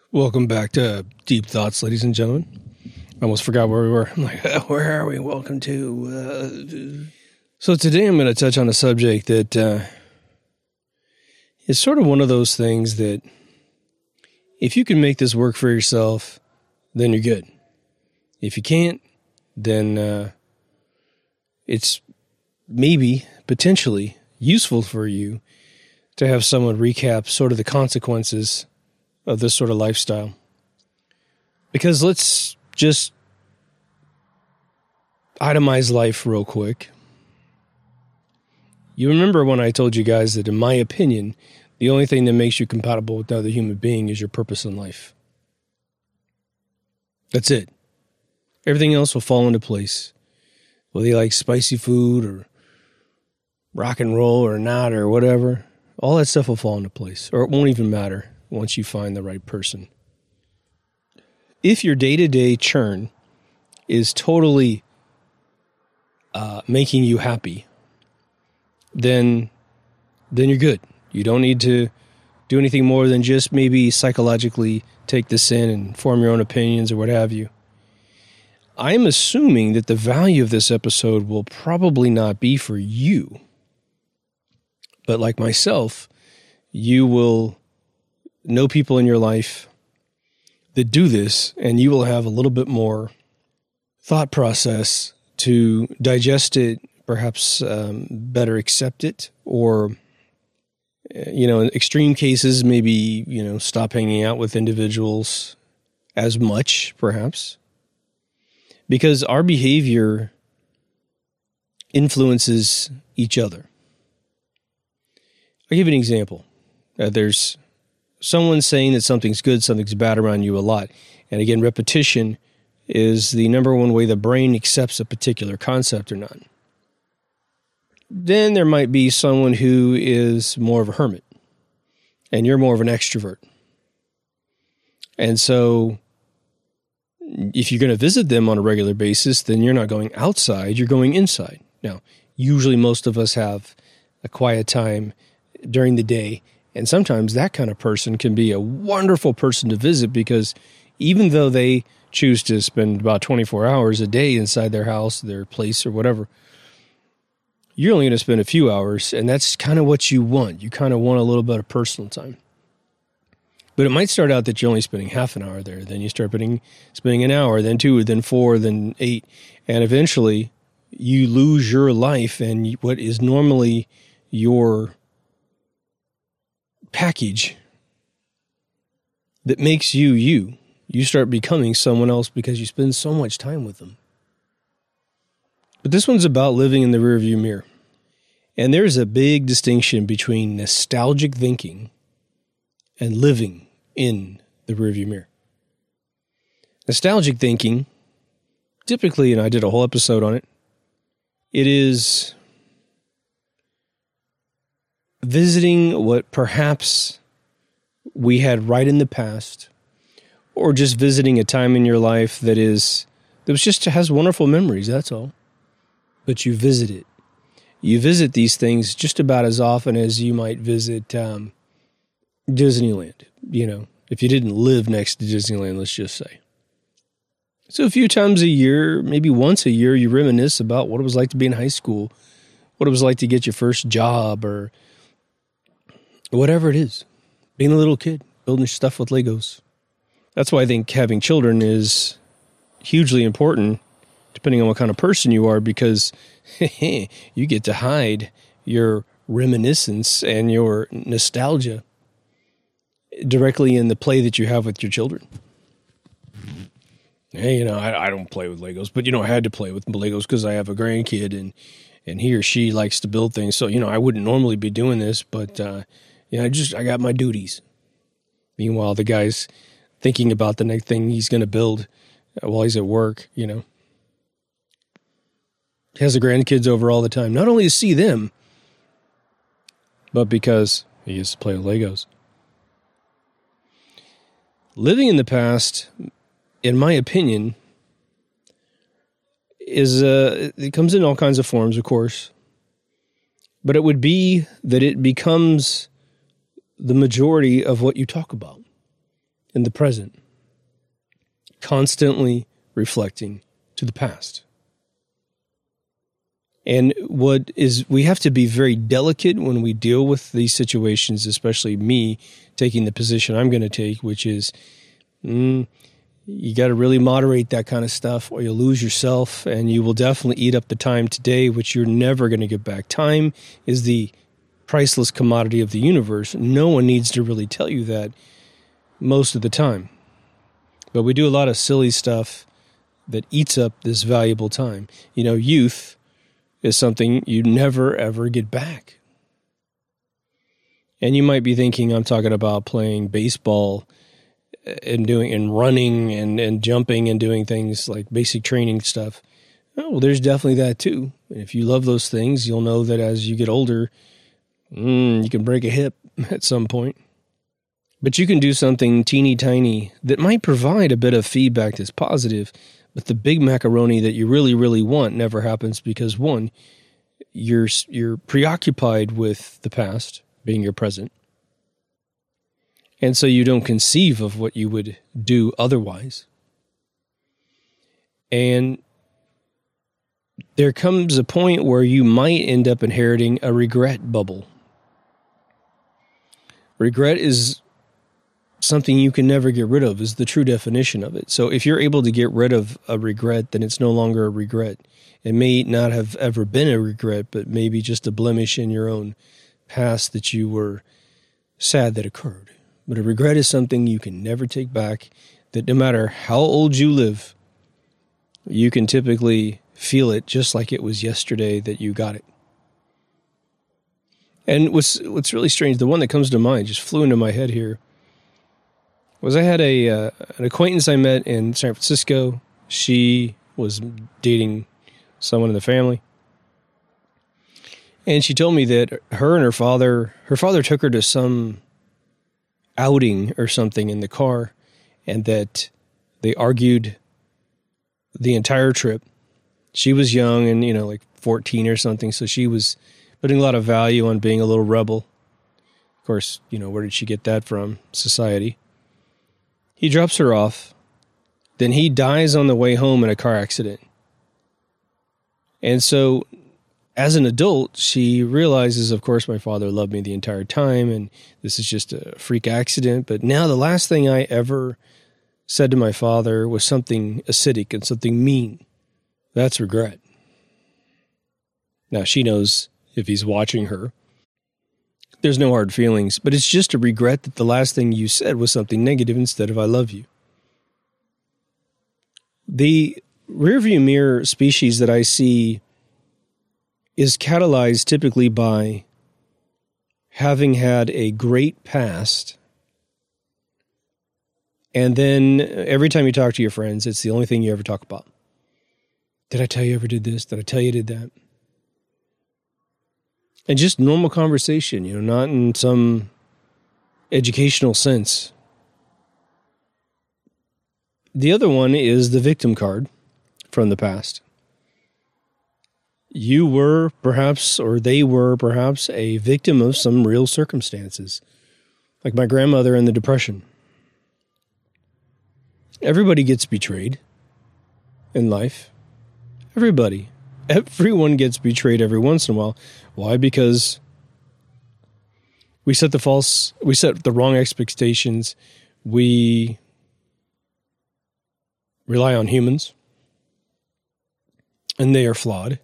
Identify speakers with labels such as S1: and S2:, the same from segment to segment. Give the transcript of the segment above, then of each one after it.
S1: Welcome back to Deep Thoughts, ladies and gentlemen. I almost forgot where we were. I'm like, where are we? Welcome to... So today I'm going to touch on a subject that is sort of one of those things that if you can make this work for yourself, then you're good. If you can't, then it's maybe, potentially, useful for you to have someone recap sort of the consequences of this sort of lifestyle. Because let's just itemize life real quick. You remember when I told you guys that, in my opinion, the only thing that makes you compatible with another human being is your purpose in life. That's it. Everything else will fall into place. Whether you like spicy food or rock and roll or not or whatever, all that stuff will fall into place. Or it won't even matter once you find the right person. If your day-to-day churn is totally making you happy, then you're good. You don't need to do anything more than just maybe psychologically take this in and form your own opinions or what have you. I'm assuming that the value of this episode will probably not be for you. But like myself, you will know people in your life that do this, and you will have a little bit more thought process to digest it, perhaps better accept it, or, in extreme cases, maybe, stop hanging out with individuals as much, perhaps. Because our behavior influences each other. I'll give you an example. There's someone saying that something's good, something's bad around you a lot. And again, repetition is the number one way the brain accepts a particular concept or not. Then there might be someone who is more of a hermit, and you're more of an extrovert. And so if you're going to visit them on a regular basis, then you're not going outside, you're going inside. Now, usually most of us have a quiet time during the day, and sometimes that kind of person can be a wonderful person to visit because even though they choose to spend about 24 hours a day inside their house, their place, or whatever, you're only going to spend a few hours, and that's kind of what you want. You kind of want a little bit of personal time. But it might start out that you're only spending half an hour there. Then you start spending an hour, then 2, then 4, then 8. And eventually you lose your life and what is normally your package that makes you you. You start becoming someone else because you spend so much time with them. But this one's about living in the rearview mirror. And there's a big distinction between nostalgic thinking and living in the rearview mirror. Nostalgic thinking, typically, and I did a whole episode on it, it is visiting what perhaps we had right in the past, or just visiting a time in your life that has wonderful memories, that's all. But you visit it. You visit these things just about as often as you might visit Disneyland, if you didn't live next to Disneyland, let's just say. So a few times a year, maybe once a year, you reminisce about what it was like to be in high school, what it was like to get your first job, or whatever it is. Being a little kid, building stuff with Legos. That's why I think having children is hugely important, depending on what kind of person you are, because you get to hide your reminiscence and your nostalgia directly in the play that you have with your children. Hey, I don't play with Legos, but, I had to play with Legos because I have a grandkid and he or she likes to build things. So, I wouldn't normally be doing this, but, I got my duties. Meanwhile, the guy's thinking about the next thing he's going to build while he's at work, He has the grandkids over all the time, not only to see them, but because he used to play with Legos. Living in the past, in my opinion, it comes in all kinds of forms, of course, but it would be that it becomes the majority of what you talk about. in the present, constantly reflecting to the past. And we have to be very delicate when we deal with these situations, especially me taking the position I'm going to take, which is you got to really moderate that kind of stuff or you'll lose yourself and you will definitely eat up the time today, which you're never going to get back. Time is the priceless commodity of the universe. No one needs to really tell you that most of the time. But we do a lot of silly stuff that eats up this valuable time. Youth is something you never, ever get back. And you might be thinking I'm talking about playing baseball and running and jumping and doing things like basic training stuff. Oh, well, there's definitely that too. And if you love those things, you'll know that as you get older, you can break a hip at some point. But you can do something teeny tiny that might provide a bit of feedback that's positive, but the big macaroni that you really, really want never happens because, one, you're preoccupied with the past being your present. And so you don't conceive of what you would do otherwise. And there comes a point where you might end up inheriting a regret bubble. Regret is something you can never get rid of, is the true definition of it. So if you're able to get rid of a regret, then it's no longer a regret. It may not have ever been a regret, but maybe just a blemish in your own past that you were sad that occurred. But a regret is something you can never take back, that no matter how old you live, you can typically feel it just like it was yesterday that you got it. And what's really strange, the one that comes to mind, just flew into my head here, was I had an acquaintance I met in San Francisco. She was dating someone in the family. And she told me that her father took her to some outing or something in the car, and that they argued the entire trip. She was young and, like 14 or something, so she was putting a lot of value on being a little rebel. Of course, where did she get that from? Society. He drops her off. Then he dies on the way home in a car accident. And so, as an adult, she realizes, of course, my father loved me the entire time, and this is just a freak accident. But now the last thing I ever said to my father was something acidic and something mean. That's regret. Now, she knows if he's watching her, there's no hard feelings, but it's just a regret that the last thing you said was something negative instead of I love you. The rearview mirror species that I see is catalyzed typically by having had a great past, and then every time you talk to your friends, it's the only thing you ever talk about. Did I tell you I ever did this? Did I tell you I did that? And just normal conversation, not in some educational sense. The other one is the victim card from the past. You were perhaps, or they were perhaps, a victim of some real circumstances, like my grandmother in the Depression. Everybody gets betrayed in life. Everybody. Everyone gets betrayed every once in a while. Why? Because we set the wrong expectations. We rely on humans, and they are flawed.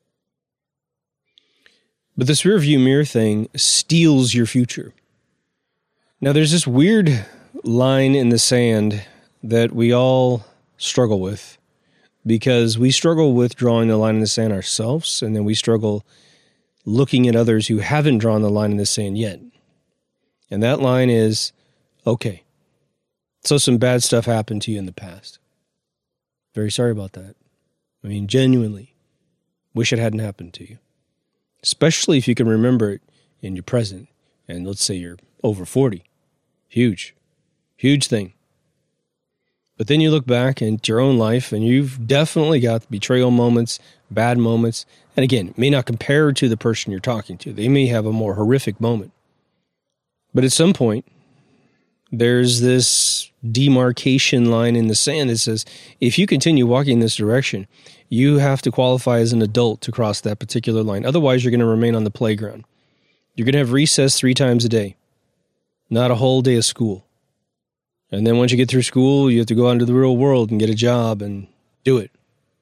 S1: But this rearview mirror thing steals your future. Now, there's this weird line in the sand that we all struggle with, because we struggle with drawing the line in the sand ourselves, and then we struggle looking at others who haven't drawn the line in the sand yet. And that line is, okay, so some bad stuff happened to you in the past. Very sorry about that. I mean, genuinely, wish it hadn't happened to you. Especially if you can remember it in your present. And let's say you're over 40. Huge. Huge thing. But then you look back at your own life, and you've definitely got betrayal moments, bad moments. And again, it may not compare to the person you're talking to. They may have a more horrific moment. But at some point, there's this demarcation line in the sand that says, if you continue walking in this direction, you have to qualify as an adult to cross that particular line. Otherwise, you're going to remain on the playground. You're going to have recess 3 times a day, not a whole day of school. And then once you get through school, you have to go out into the real world and get a job and do it.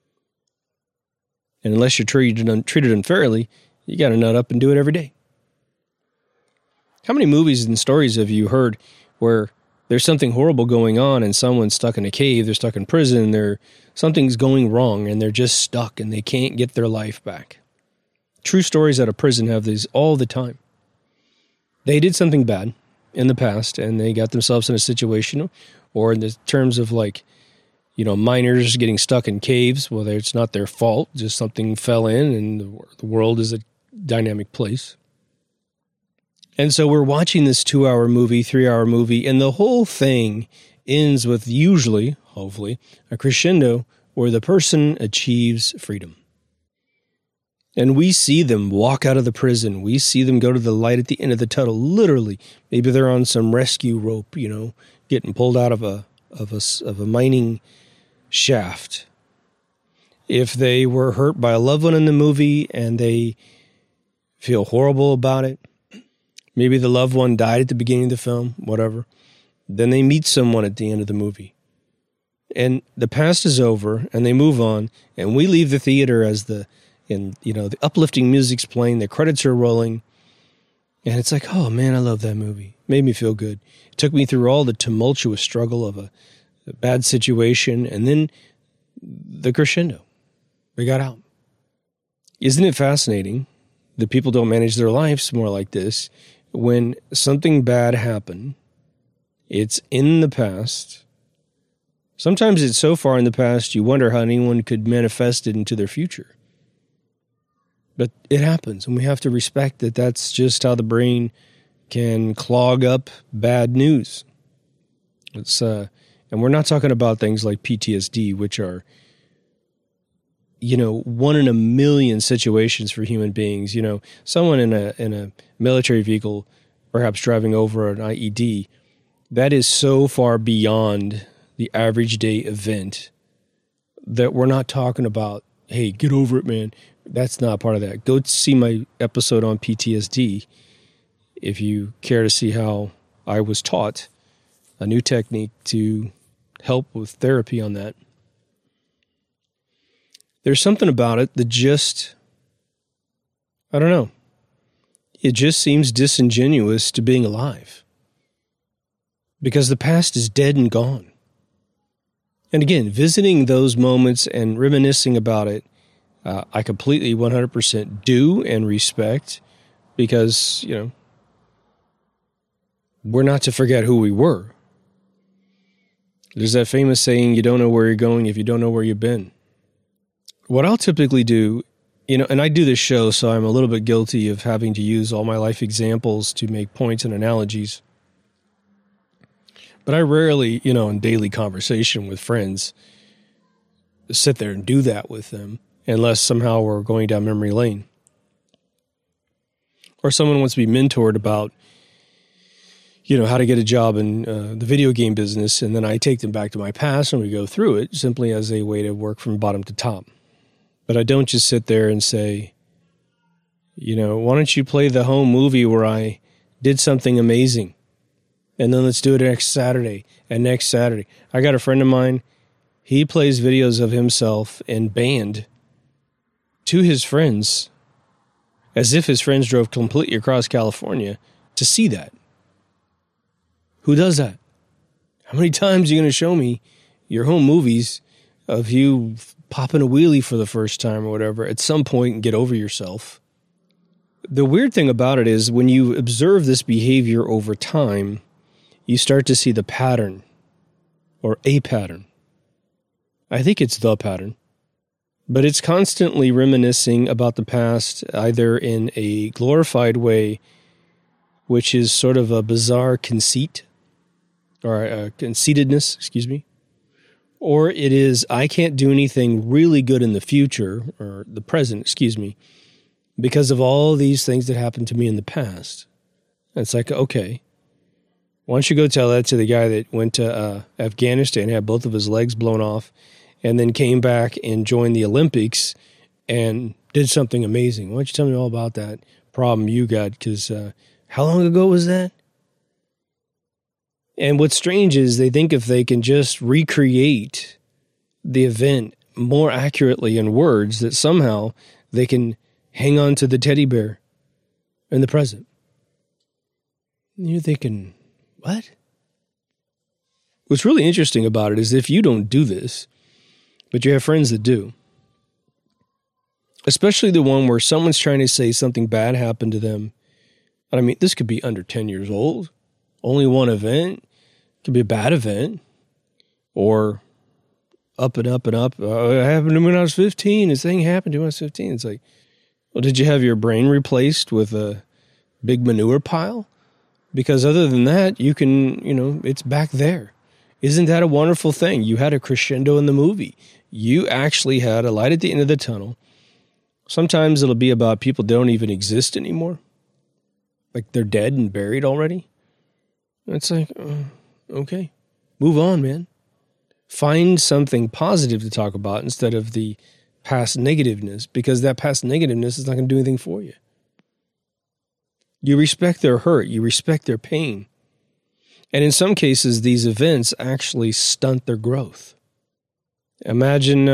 S1: And unless you're treated unfairly, you got to nut up and do it every day. How many movies and stories have you heard where there's something horrible going on and someone's stuck in a cave, they're stuck in prison, something's going wrong and they're just stuck and they can't get their life back? True stories out of prison have these all the time. They did something bad in the past and they got themselves in a situation, or in the terms of miners getting stuck in caves. Well, it's not their fault, just something fell in, and the world is a dynamic place. And so we're watching this 2-hour movie, 3-hour movie, and the whole thing ends with usually, hopefully, a crescendo where the person achieves freedom. And we see them walk out of the prison. We see them go to the light at the end of the tunnel, literally. Maybe they're on some rescue rope, getting pulled out of a mining shaft. If they were hurt by a loved one in the movie and they feel horrible about it, maybe the loved one died at the beginning of the film, whatever, then they meet someone at the end of the movie. And the past is over and they move on, and we leave the theater as the uplifting music's playing, the credits are rolling, and it's like, oh man, I love that movie. It made me feel good. It took me through all the tumultuous struggle of a bad situation, and then the crescendo. We got out. Isn't it fascinating that people don't manage their lives more like this? When something bad happened, it's in the past. Sometimes it's so far in the past, you wonder how anyone could manifest it into their future. But it happens, and we have to respect that that's just how the brain can clog up bad news. And we're not talking about things like PTSD, which are, 1 in a million situations for human beings. Someone in a military vehicle, perhaps driving over an IED, that is so far beyond the average day event that we're not talking about, hey, get over it, man. That's not part of that. Go see my episode on PTSD if you care to see how I was taught a new technique to help with therapy on that. There's something about it that just, I don't know. It just seems disingenuous to being alive. Because the past is dead and gone. And again, visiting those moments and reminiscing about it, I completely 100% do and respect, because, we're not to forget who we were. There's that famous saying, you don't know where you're going if you don't know where you've been. What I'll typically do, and I do this show, so I'm a little bit guilty of having to use all my life examples to make points and analogies. But I rarely, in daily conversation with friends, sit there and do that with them, unless somehow we're going down memory lane. Or someone wants to be mentored about, how to get a job in the video game business, and then I take them back to my past and we go through it simply as a way to work from bottom to top. But I don't just sit there and say, why don't you play the home movie where I did something amazing? And then let's do it next Saturday and next Saturday. I got a friend of mine, he plays videos of himself in band to his friends as if his friends drove completely across California to see that. Who does that? How many times are you going to show me your home movies of you popping a wheelie for the first time or whatever at some point and get over yourself? The weird thing about it is when you observe this behavior over time, you start to see the pattern or a pattern. I think it's the pattern. But it's constantly reminiscing about the past, either in a glorified way, which is sort of a bizarre conceit, or a conceitedness, or it is, I can't do anything really good in the future, or the present, because of all these things that happened to me in the past. And it's like, okay, Why don't you go tell that to the guy that went to Afghanistan, had both of his legs blown off, and then came back and joined the Olympics and did something amazing? Why don't you tell me all about that problem you got? Because how long ago was that? And what's strange is they think if they can just recreate the event more accurately in words, that somehow they can hang on to the teddy bear in the present. And you're thinking, what? What's really interesting about it is if you don't do this, but you have friends that do, especially the one where someone's trying to say something bad happened to them. I mean, this could be under 10 years old, only one event, it could be a bad event, or up and up and up. It happened to me when I was 15. This thing happened to me when I was 15. It's like, well, did you have your brain replaced with a big manure pile? Because other than that, you can, it's back there. Isn't that a wonderful thing? You had a crescendo in the movie. You actually had a light at the end of the tunnel. Sometimes it'll be about people that don't even exist anymore. Like they're dead and buried already. It's like, okay, move on, man. Find something positive to talk about instead of the past negativeness, because that past negativeness is not going to do anything for you. You respect their hurt. You respect their pain. And in some cases, these events actually stunt their growth. Imagine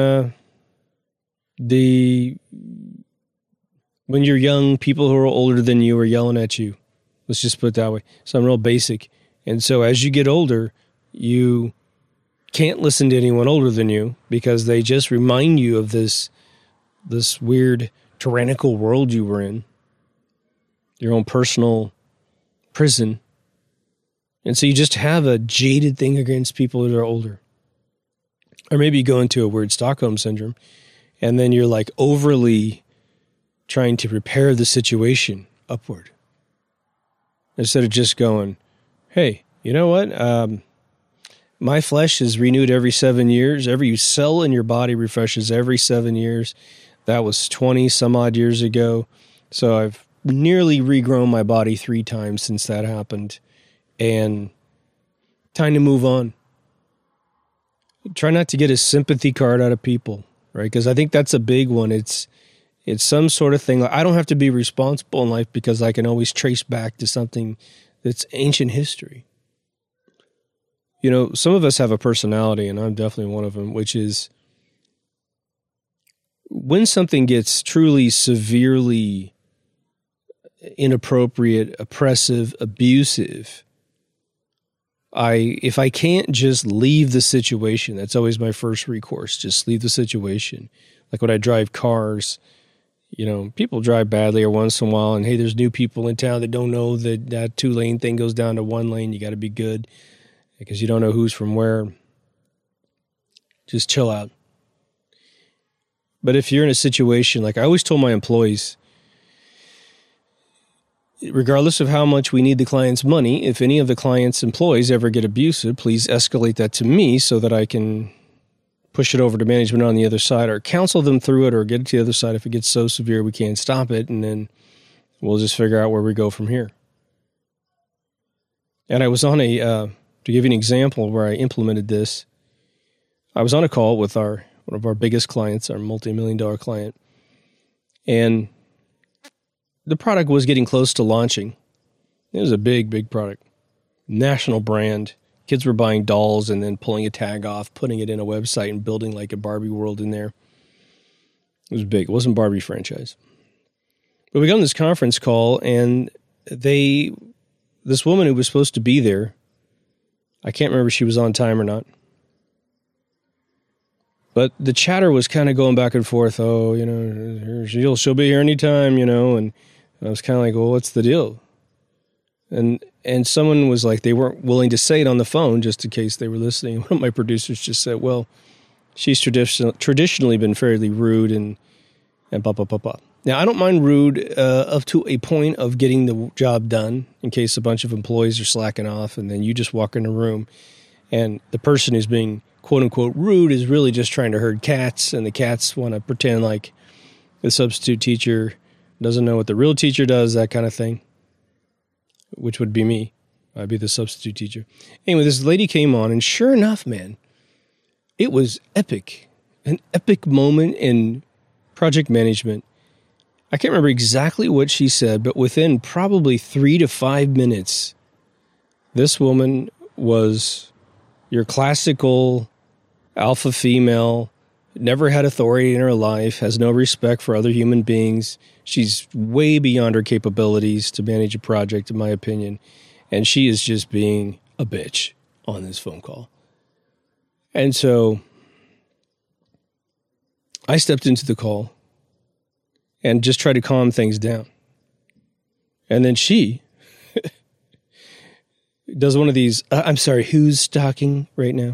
S1: when you're young, people who are older than you are yelling at you. Let's just put it that way. Something real basic. And so as you get older, you can't listen to anyone older than you because they just remind you of this weird tyrannical world you were in, your own personal prison. And so you just have a jaded thing against people that are older. Or maybe you go into a weird Stockholm syndrome, and then you're like overly trying to repair the situation upward. Instead of just going, hey, you know what? My flesh is renewed every 7 years. Every cell in your body refreshes every 7 years. That was 20 some odd years ago. So I've nearly regrown my body 3 times since that happened. And time to move on. Try not to get a sympathy card out of people, right? Because I think that's a big one. It's some sort of thing. Like, I don't have to be responsible in life because I can always trace back to something that's ancient history. Some of us have a personality, and I'm definitely one of them, which is when something gets truly severely inappropriate, oppressive, abusive, if I can't just leave the situation, that's always my first recourse, just leave the situation. Like when I drive cars, people drive badly or once in a while, and hey, there's new people in town that don't know that 2-lane thing goes down to 1 lane. You got to be good because you don't know who's from where. Just chill out. But if you're in a situation, like I always told my employees, regardless of how much we need the client's money, if any of the client's employees ever get abusive, please escalate that to me so that I can push it over to management on the other side or counsel them through it or get it to the other side if it gets so severe we can't stop it, and then we'll just figure out where we go from here. And I was on to give you an example where I implemented this, I was on a call with one of our biggest clients, our multi-million-dollar client, and the product was getting close to launching. It was a big, big product. National brand. Kids were buying dolls and then pulling a tag off, putting it in a website and building like a Barbie world in there. It was big. It wasn't Barbie franchise. But we got on this conference call, and this woman who was supposed to be there, I can't remember if she was on time or not. But the chatter was kind of going back and forth. Oh, she'll be here anytime, and I was kind of like, well, what's the deal? And someone was like, they weren't willing to say it on the phone just in case they were listening. One of my producers just said, well, she's traditionally been fairly rude and blah, blah, blah, blah. Now, I don't mind rude up to a point of getting the job done in case a bunch of employees are slacking off and then you just walk in the room and the person who's being quote-unquote rude is really just trying to herd cats, and the cats want to pretend like the substitute teacher doesn't know what the real teacher does, that kind of thing, which would be me. I'd be the substitute teacher. Anyway, this lady came on, and sure enough, man, it was epic. An epic moment in project management. I can't remember exactly what she said, but within probably 3 to 5 minutes, this woman was your classical alpha female, never had authority in her life, has no respect for other human beings. She's way beyond her capabilities to manage a project, in my opinion. And she is just being a bitch on this phone call. And so I stepped into the call and just tried to calm things down. And then she does one of these, I'm sorry, who's talking right now?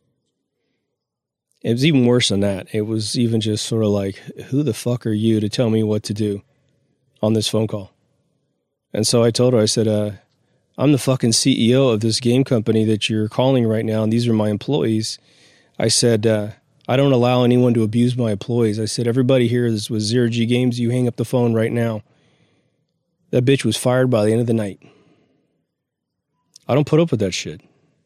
S1: It was even worse than that. It was even just sort of like, who the fuck are you to tell me what to do on this phone call? And so I told her, I said, I'm the fucking CEO of this game company that you're calling right now, and these are my employees. I said, I don't allow anyone to abuse my employees. I said, everybody here is with Zero G Games. You hang up the phone right now. That bitch was fired by the end of the night. I don't put up with that shit.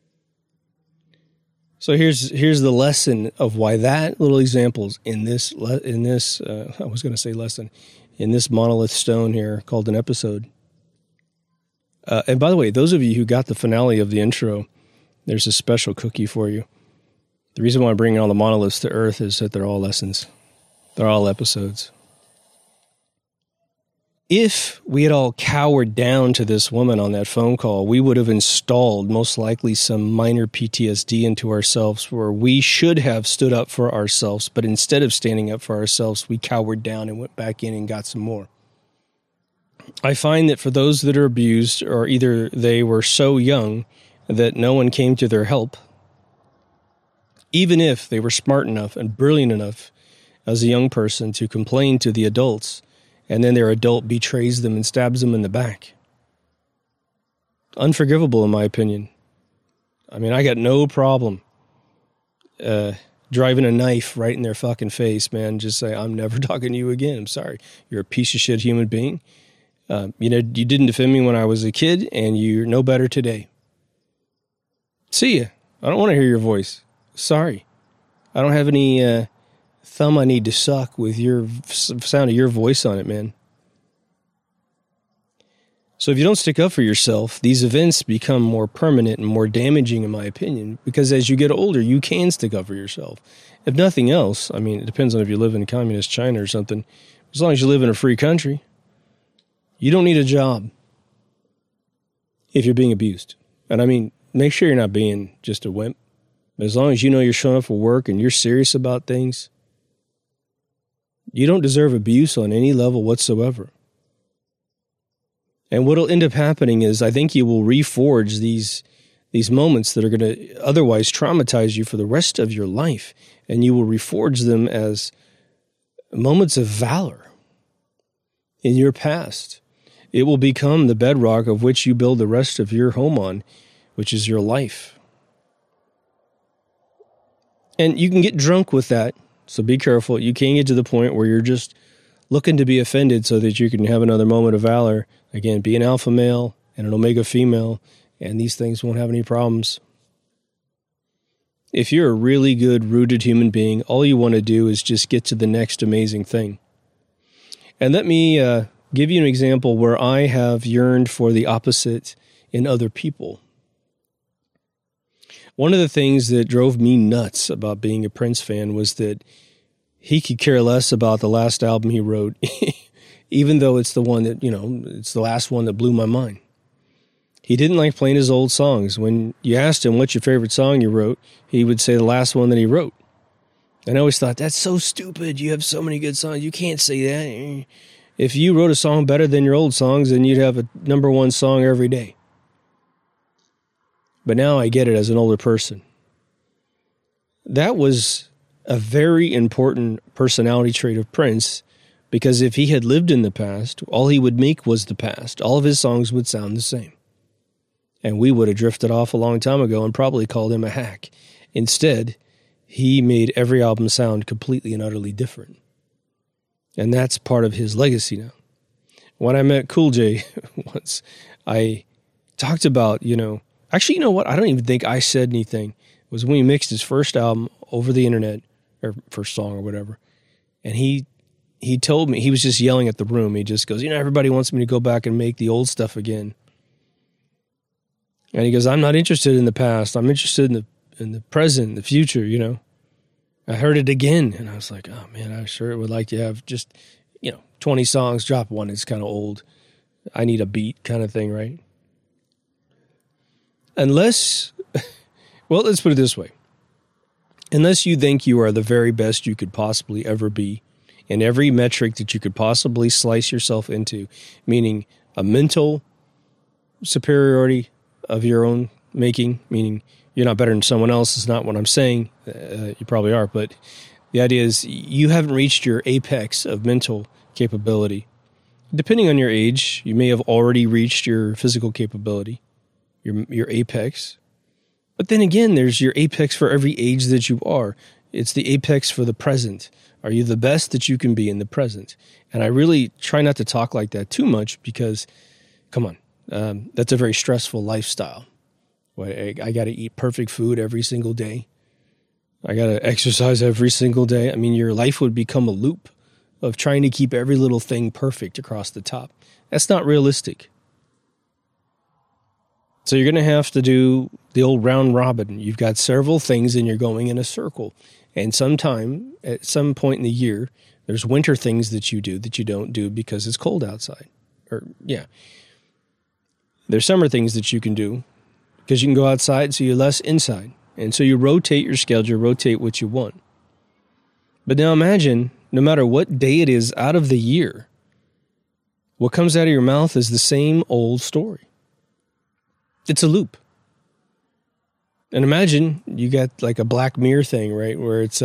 S1: So here's the lesson of why that little examples in this I was going to say lesson, in this monolith stone here called an episode. And by the way, those of you who got the finale of the intro, there's a special cookie for you. The reason why I'm bringing all the monoliths to Earth is that they're all lessons. They're all episodes. If we had all cowered down to this woman on that phone call, we would have installed most likely some minor PTSD into ourselves where we should have stood up for ourselves, but instead of standing up for ourselves, we cowered down and went back in and got some more. I find that for those that are abused, or either they were so young that no one came to their help, even if they were smart enough and brilliant enough as a young person to complain to the adults, and then their adult betrays them and stabs them in the back. Unforgivable, in my opinion. I mean, I got no problem driving a knife right in their fucking face, man. Just say, I'm never talking to you again. I'm sorry. You're a piece of shit human being. You didn't defend me when I was a kid, and you're no better today. See ya. I don't want to hear your voice. Sorry. I don't have any thumb I need to suck with your sound of your voice on it, man. So if you don't stick up for yourself, these events become more permanent and more damaging, in my opinion, because as you get older, you can stick up for yourself. If nothing else, I mean, it depends on if you live in communist China or something. As long as you live in a free country, you don't need a job if you're being abused. And I mean, make sure you're not being just a wimp. But as long as you know you're showing up for work and you're serious about things, you don't deserve abuse on any level whatsoever. And what will end up happening is I think you will reforge these moments that are going to otherwise traumatize you for the rest of your life. And you will reforge them as moments of valor in your past. It will become the bedrock of which you build the rest of your home on, which is your life. And you can get drunk with that, so be careful. You can get to the point where you're just looking to be offended so that you can have another moment of valor. Again, be an alpha male and an omega female, and these things won't have any problems. If you're a really good, rooted human being, all you want to do is just get to the next amazing thing. And let me give you an example where I have yearned for the opposite in other people. One of the things that drove me nuts about being a Prince fan was that he could care less about the last album he wrote, even though it's the one that, it's the last one that blew my mind. He didn't like playing his old songs. When you asked him, what's your favorite song you wrote, he would say the last one that he wrote. And I always thought, that's so stupid. You have so many good songs. You can't say that. If you wrote a song better than your old songs, then you'd have a number one song every day. But now I get it as an older person. That was a very important personality trait of Prince, because if he had lived in the past, all he would make was the past. All of his songs would sound the same. And we would have drifted off a long time ago and probably called him a hack. Instead, he made every album sound completely and utterly different. And that's part of his legacy now. When I met Cool J once, I talked about, actually, you know what? I don't even think I said anything. It was when he mixed his first album over the internet, or first song or whatever. And he told me, he was just yelling at the room. He just goes, everybody wants me to go back and make the old stuff again. And he goes, I'm not interested in the past. I'm interested in the present, the future, I heard it again. And I was like, oh man, I sure would like to have just, 20 songs, drop one. It's kind of old. I need a beat kind of thing, right? Unless, well, let's put it this way. Unless you think you are the very best you could possibly ever be in every metric that you could possibly slice yourself into, meaning a mental superiority of your own making, meaning you're not better than someone else, is not what I'm saying. You probably are, but the idea is you haven't reached your apex of mental capability. Depending on your age, you may have already reached your physical capability, your apex. But then again, there's your apex for every age that you are. It's the apex for the present. Are you the best that you can be in the present? And I really try not to talk like that too much because, come on, that's a very stressful lifestyle. I got to eat perfect food every single day. I got to exercise every single day. I mean, your life would become a loop of trying to keep every little thing perfect across the top. That's not realistic. So you're going to have to do the old round robin. You've got several things and you're going in a circle. And sometime, at some point in the year, there's winter things that you do that you don't do because it's cold outside. There's summer things that you can do because you can go outside, so you're less inside. And so you rotate your schedule, rotate what you want. But now imagine, no matter what day it is out of the year, what comes out of your mouth is the same old story. It's a loop. And imagine you got like a Black Mirror thing, right? Where it's,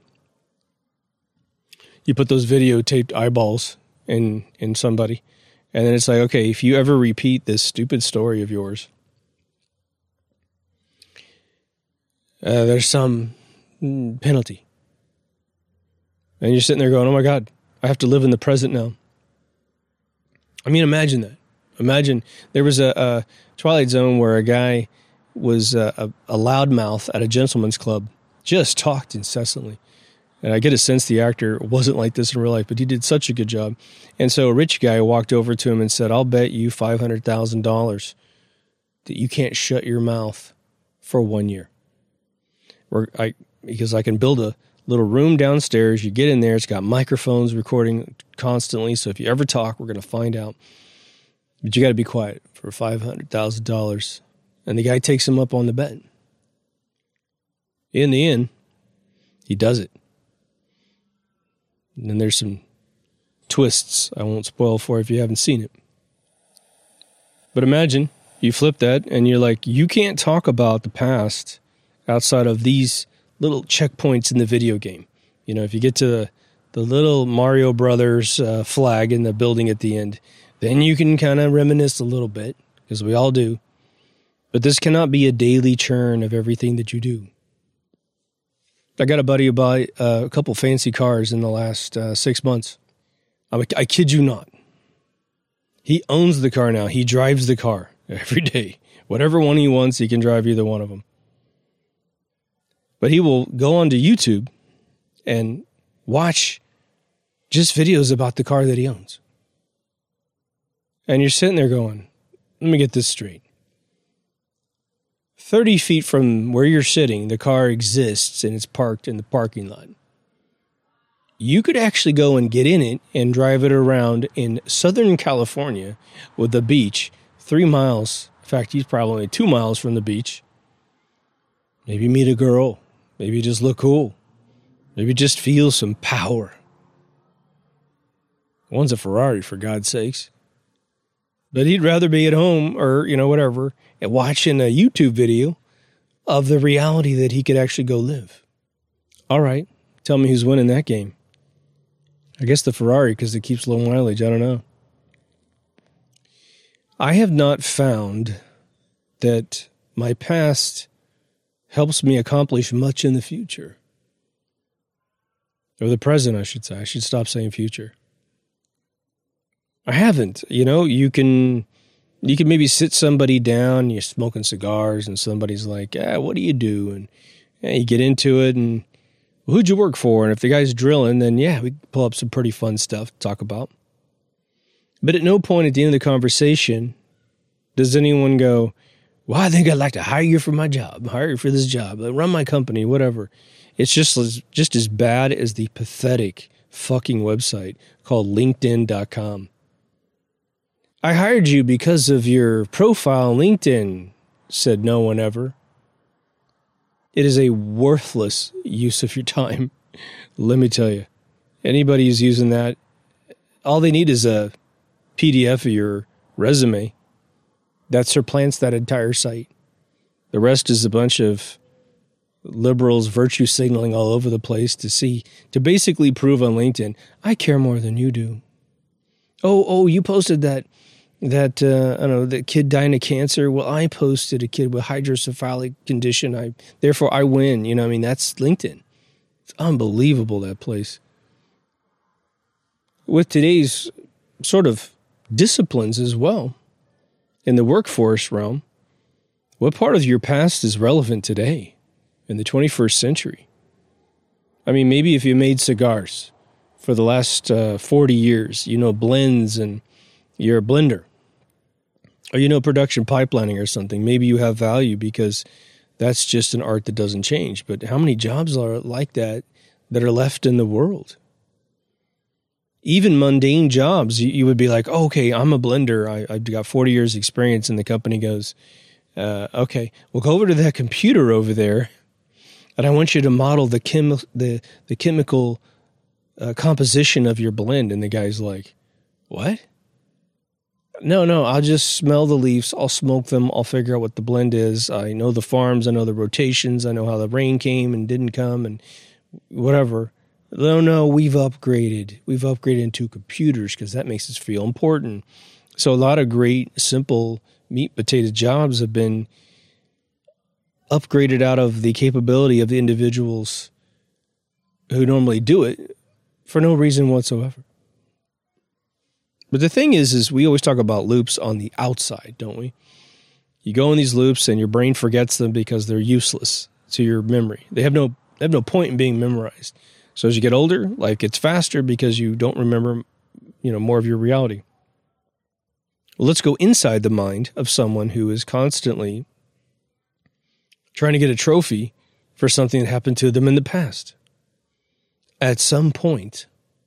S1: you put those videotaped eyeballs in somebody. And then it's like, okay, if you ever repeat this stupid story of yours, there's some penalty. And you're sitting there going, oh my God, I have to live in the present now. I mean, imagine that. Imagine there was a Twilight Zone where a guy was a loudmouth at a gentleman's club, just talked incessantly. And I get a sense the actor wasn't like this in real life, but he did such a good job. And so a rich guy walked over to him and said, I'll bet you $500,000 that you can't shut your mouth for 1 year. Because I can build a little room downstairs. You get in there, it's got microphones recording constantly. So if you ever talk, we're going to find out. But you got to be quiet for $500,000. And the guy takes him up on the bet. In the end, he does it. And then there's some twists I won't spoil for if you haven't seen it. But imagine you flip that and you're like, you can't talk about the past outside of these little checkpoints in the video game. If you get to the little Mario Brothers flag in the building at the end, then you can kind of reminisce a little bit, because we all do. But this cannot be a daily churn of everything that you do. I got a buddy who bought a couple fancy cars in the last 6 months. I kid you not. He owns the car now. He drives the car every day. Whatever one he wants, he can drive either one of them. But he will go onto YouTube and watch just videos about the car that he owns. And you're sitting there going, let me get this straight. 30 feet from where you're sitting, the car exists and it's parked in the parking lot. You could actually go and get in it and drive it around in Southern California with the beach 3 miles. In fact, he's probably only 2 miles from the beach. Maybe meet a girl. Maybe just look cool. Maybe just feel some power. One's a Ferrari, for God's sakes. But he'd rather be at home or, whatever, and watching a YouTube video of the reality that he could actually go live. All right, tell me who's winning that game. I guess the Ferrari, because it keeps low mileage. I don't know. I have not found that my past helps me accomplish much in the future. Or the present, I should say. I should stop saying future. I haven't. You can You can maybe sit somebody down, you're smoking cigars, and somebody's like, what do you do? And you get into it, and who'd you work for? And if the guy's drilling, then we can pull up some pretty fun stuff to talk about. But at no point at the end of the conversation does anyone go, well, I think I'd like to hire you for my job, hire you for this job, run my company, whatever. It's just as bad as the pathetic fucking website called LinkedIn.com. I hired you because of your profile on LinkedIn, said no one ever. It is a worthless use of your time. Let me tell you, anybody who's using that, all they need is a PDF of your resume. That supplants that entire site. The rest is a bunch of liberals virtue signaling all over the place to basically prove on LinkedIn, I care more than you do. Oh, you posted that that kid dying of cancer. Well, I posted a kid with hydrocephalic condition. Therefore I win. That's LinkedIn. It's unbelievable, that place. With today's sort of disciplines as well, in the workforce realm, what part of your past is relevant today in the 21st century? Maybe if you made cigars for the last 40 years, blends, and you're a blender, or production pipelining or something, maybe you have value because that's just an art that doesn't change. But how many jobs are like that are left in the world? Even mundane jobs, you would be like, oh, okay, I'm a blender. I've got 40 years experience. And the company goes, okay, we'll go over to that computer over there, and I want you to model the chemical composition of your blend. And the guy's like, what? No, I'll just smell the leaves. I'll smoke them. I'll figure out what the blend is. I know the farms. I know the rotations. I know how the rain came and didn't come and whatever. No, we've upgraded. We've upgraded into computers because that makes us feel important. So a lot of great, simple meat potato jobs have been upgraded out of the capability of the individuals who normally do it for no reason whatsoever. But the thing is we always talk about loops on the outside, don't we? You go in these loops and your brain forgets them because they're useless to your memory. They have no point in being memorized. So as you get older, life gets faster because you don't remember, more of your reality. Well, let's go inside the mind of someone who is constantly trying to get a trophy for something that happened to them in the past. At some point,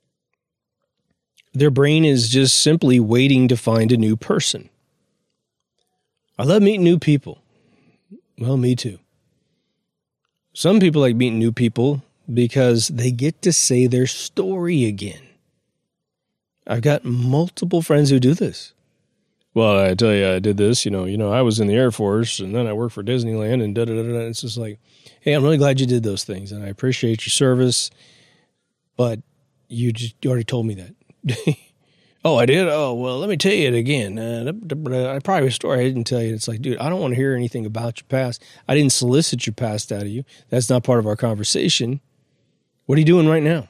S1: their brain is just simply waiting to find a new person. I love meeting new people. Well, me too. Some people like meeting new people because they get to say their story again. I've got multiple friends who do this. Well, I tell you, I did this, I was in the Air Force, and then I worked for Disneyland, and da-da-da-da. It's just like, hey, I'm really glad you did those things, and I appreciate your service, but you already told me that. Oh, I did? Oh, well, let me tell you it again. I probably a story I didn't tell you. It's like, dude, I don't want to hear anything about your past. I didn't solicit your past out of you. That's not part of our conversation. What are you doing right now?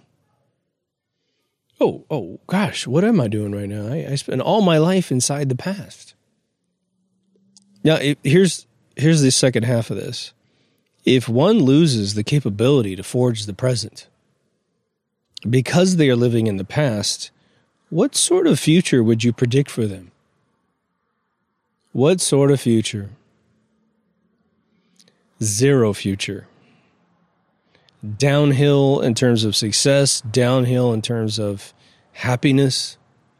S1: Oh, gosh, what am I doing right now? I spent all my life inside the past. Now, here's the second half of this. If one loses the capability to forge the present because they are living in the past, what sort of future would you predict for them? What sort of future? Zero future. Downhill in terms of success, downhill in terms of happiness.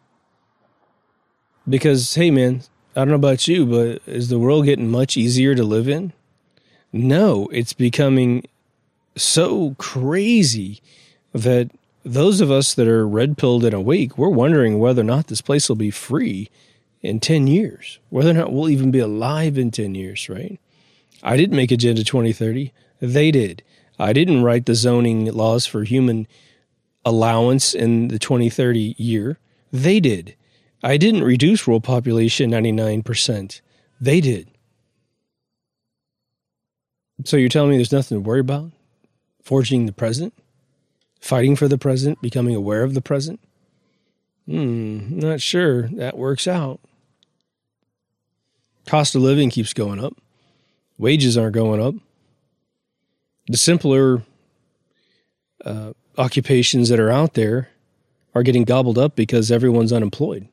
S1: Because, hey man, I don't know about you, but is the world getting much easier to live in? No, it's becoming so crazy that those of us that are red-pilled and awake, we're wondering whether or not this place will be free in 10 years, whether or not we'll even be alive in 10 years, right? I didn't make Agenda 2030. They did. I didn't write the zoning laws for human allowance in the 2030 year. They did. I didn't reduce world population 99%. They did. So you're telling me there's nothing to worry about? Forging the present? Fighting for the present? Becoming aware of the present? Not sure that works out. Cost of living keeps going up. Wages aren't going up. The simpler occupations that are out there are getting gobbled up because everyone's unemployed.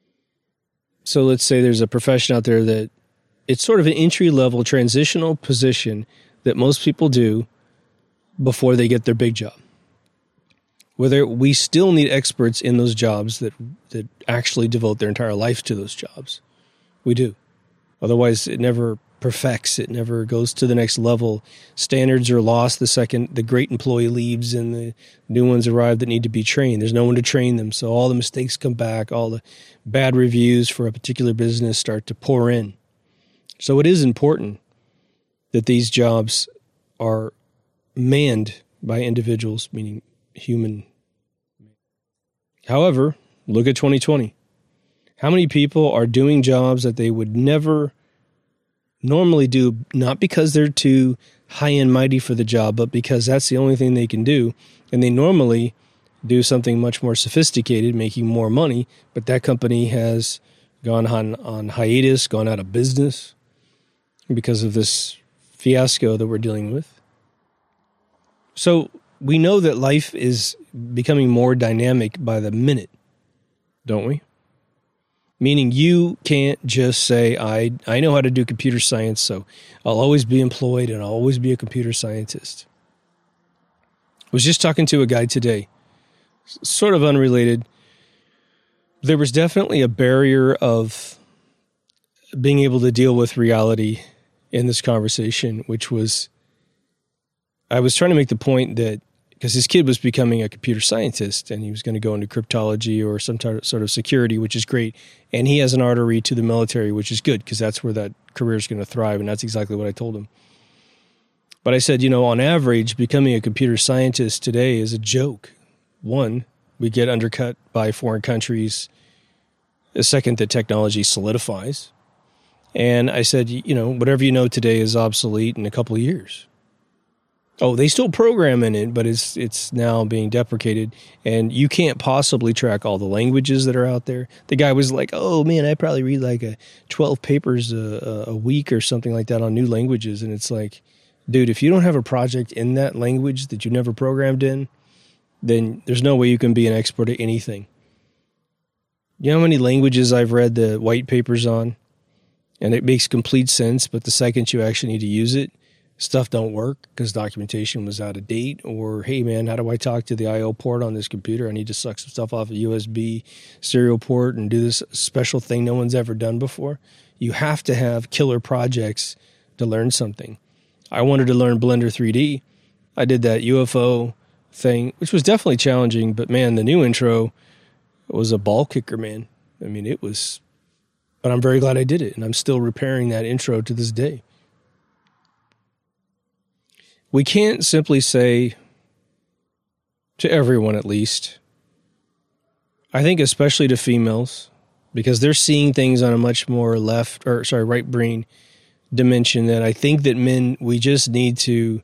S1: So let's say there's a profession out there that it's sort of an entry-level transitional position that most people do before they get their big job. Whether we still need experts in those jobs that actually devote their entire life to those jobs. We do. Otherwise, it never perfects. It never goes to the next level. Standards are lost the second the great employee leaves and the new ones arrive that need to be trained. There's no one to train them. So all the mistakes come back. All the bad reviews for a particular business start to pour in. So it is important that these jobs are manned by individuals, meaning human. However, look at 2020. How many people are doing jobs that they would never normally do, not because they're too high and mighty for the job, but because that's the only thing they can do. And they normally do something much more sophisticated, making more money, but that company has gone on hiatus, gone out of business because of this fiasco that we're dealing with. So we know that life is becoming more dynamic by the minute, don't we? Meaning you can't just say, I know how to do computer science, so I'll always be employed and I'll always be a computer scientist. I was just talking to a guy today, sort of unrelated. There was definitely a barrier of being able to deal with reality in this conversation, which was, I was trying to make the point that because his kid was becoming a computer scientist and he was going to go into cryptology or some sort of security, which is great. And he has an artery to the military, which is good because that's where that career is going to thrive. And that's exactly what I told him. But I said, on average, becoming a computer scientist today is a joke. One, we get undercut by foreign countries. The second, the technology solidifies. And I said, whatever you know today is obsolete in a couple of years. Oh, they still program in it, but it's now being deprecated, and you can't possibly track all the languages that are out there. The guy was like, oh, man, I probably read like 12 papers a week or something like that on new languages, and it's like, dude, if you don't have a project in that language that you never programmed in, then there's no way you can be an expert at anything. You know how many languages I've read the white papers on, and it makes complete sense, but the second you actually need to use it, stuff don't work because documentation was out of date, or, hey, man, how do I talk to the I/O port on this computer? I need to suck some stuff off a USB serial port and do this special thing no one's ever done before. You have to have killer projects to learn something. I wanted to learn Blender 3D. I did that UFO thing, which was definitely challenging, but, man, the new intro was a ball kicker, man. I mean, it was, but I'm very glad I did it, and I'm still repairing that intro to this day. We can't simply say, to everyone at least, I think especially to females, because they're seeing things on a much more right brain dimension, that I think that men, we need to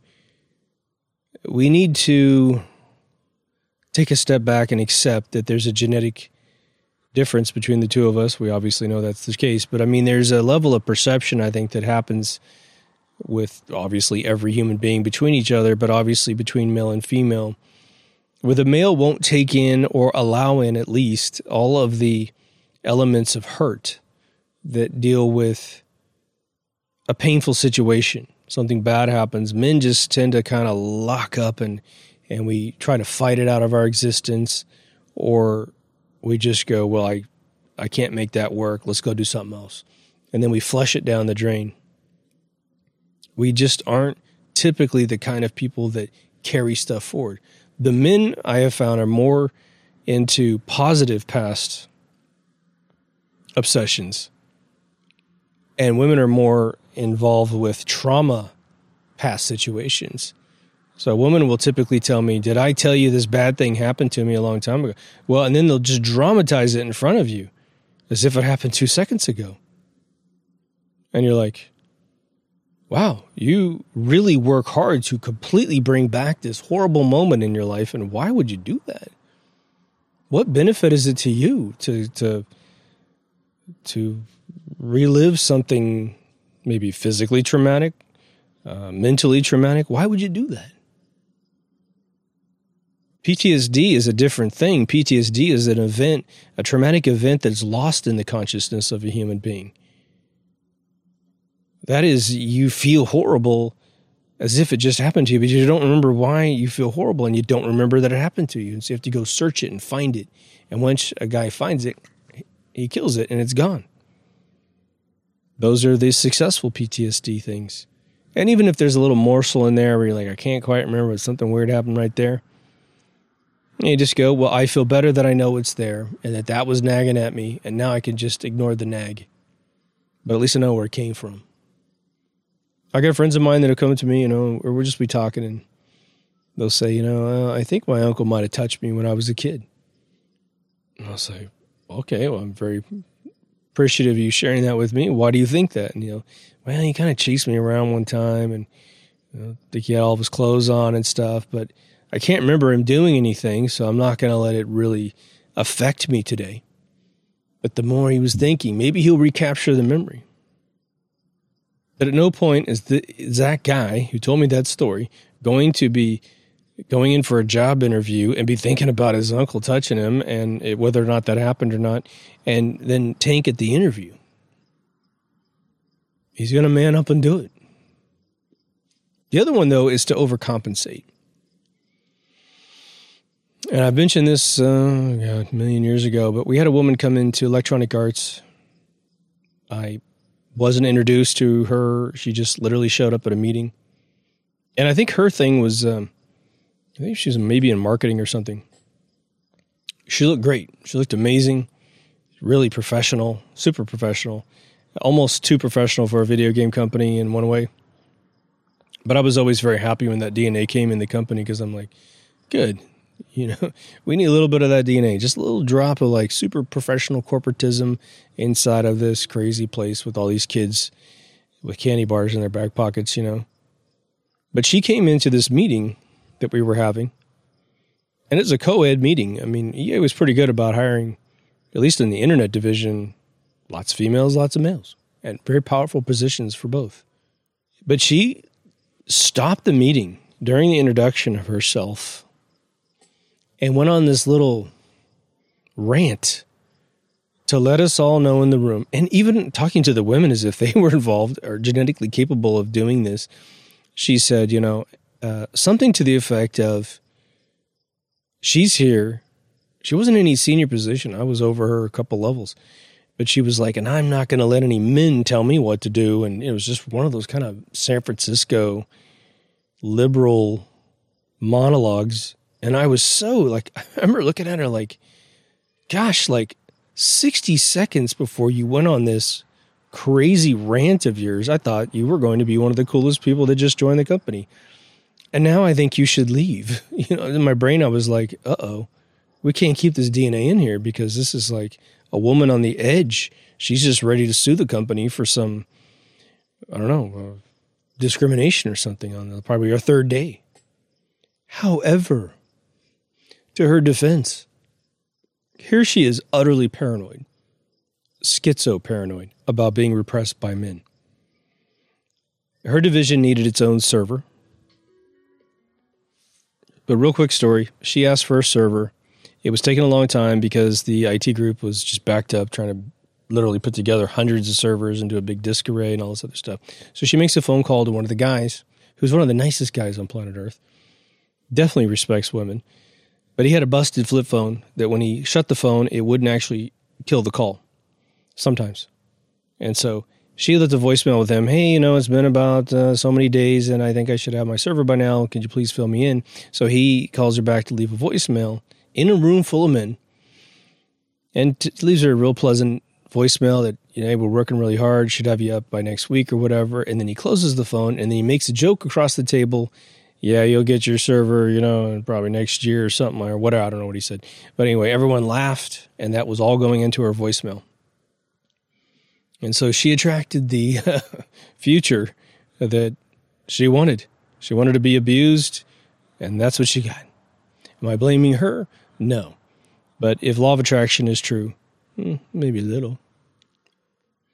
S1: take a step back and accept that there's a genetic difference between the two of us. We obviously know that's the case, but I mean, there's a level of perception, I think, that happens with obviously every human being between each other, but obviously between male and female, where the male won't take in or allow in at least all of the elements of hurt that deal with a painful situation. Something bad happens. Men just tend to kind of lock up and we try to fight it out of our existence, or we just go, well, I can't make that work. Let's go do something else. And then we flush it down the drain. We just aren't typically the kind of people that carry stuff forward. The men, I have found, are more into positive past obsessions, and women are more involved with trauma past situations. So a woman will typically tell me, did I tell you this bad thing happened to me a long time ago? Well, and then they'll just dramatize it in front of you as if it happened 2 seconds ago. And you're like, wow, you really work hard to completely bring back this horrible moment in your life, and why would you do that? What benefit is it to you to relive something maybe physically traumatic, mentally traumatic. Why would you do that? PTSD is a different thing. PTSD is an event, a traumatic event that's lost in the consciousness of a human being. That is, you feel horrible as if it just happened to you, but you don't remember why you feel horrible, and you don't remember that it happened to you. And so you have to go search it and find it. And once a guy finds it, he kills it and it's gone. Those are the successful PTSD things. And even if there's a little morsel in there where you're like, I can't quite remember, but something weird happened right there. And you just go, well, I feel better that I know it's there and that was nagging at me, and now I can just ignore the nag. But at least I know where it came from. I got friends of mine that have come to me, or we'll just be talking, and they'll say, I think my uncle might have touched me when I was a kid. And I'll say, okay, well, I'm very appreciative of you sharing that with me. Why do you think that? And, well, he kind of chased me around one time, and I think he had all of his clothes on and stuff, but I can't remember him doing anything, so I'm not going to let it really affect me today. But the more he was thinking, maybe he'll recapture the memory. But at no point is that guy who told me that story going to be going in for a job interview and be thinking about his uncle touching him and whether or not that happened or not, and then tank at the interview. He's going to man up and do it. The other one, though, is to overcompensate. And I mentioned this a million years ago, but we had a woman come into Electronic Arts. I wasn't introduced to her. She just literally showed up at a meeting. And I think her thing was, I think she was maybe in marketing or something. She looked great. She looked amazing, really professional, super professional, almost too professional for a video game company in one way. But I was always very happy when that DNA came in the company because I'm like, good. We need a little bit of that DNA, just a little drop of like super professional corporatism inside of this crazy place with all these kids with candy bars in their back pockets, But she came into this meeting that we were having, and it's a co-ed meeting. I mean, EA was pretty good about hiring, at least in the internet division, lots of females, lots of males, and very powerful positions for both. But she stopped the meeting during the introduction of herself and went on this little rant to let us all know in the room, and even talking to the women as if they were involved or genetically capable of doing this. She said, something to the effect of, she's here. She wasn't in any senior position. I was over her a couple levels. But she was like, and I'm not going to let any men tell me what to do. And it was just one of those kind of San Francisco liberal monologues. And I was so like, I remember looking at her like, gosh, like 60 seconds before you went on this crazy rant of yours, I thought you were going to be one of the coolest people that just joined the company. And now I think you should leave. In my brain, I was like, uh-oh, we can't keep this DNA in here because this is like a woman on the edge. She's just ready to sue the company for some, I don't know, discrimination or something on probably our third day. However, to her defense, here she is utterly paranoid, schizo-paranoid about being repressed by men. Her division needed its own server. But real quick story, she asked for a server. It was taking a long time because the IT group was just backed up trying to literally put together hundreds of servers into a big disk array and all this other stuff. So she makes a phone call to one of the guys, who's one of the nicest guys on planet Earth. Definitely respects women. But he had a busted flip phone that when he shut the phone, it wouldn't actually kill the call sometimes. And so she left a voicemail with him. Hey, it's been about so many days and I think I should have my server by now. Could you please fill me in? So he calls her back to leave a voicemail in a room full of men and leaves her a real pleasant voicemail that, hey, we're working really hard. Should have you up by next week or whatever. And then he closes the phone and then he makes a joke across the table. Yeah, you'll get your server, probably next year or something or whatever. I don't know what he said. But anyway, everyone laughed and that was all going into her voicemail. And so she attracted the future that she wanted. She wanted to be abused, and that's what she got. Am I blaming her? No. But if law of attraction is true, maybe a little.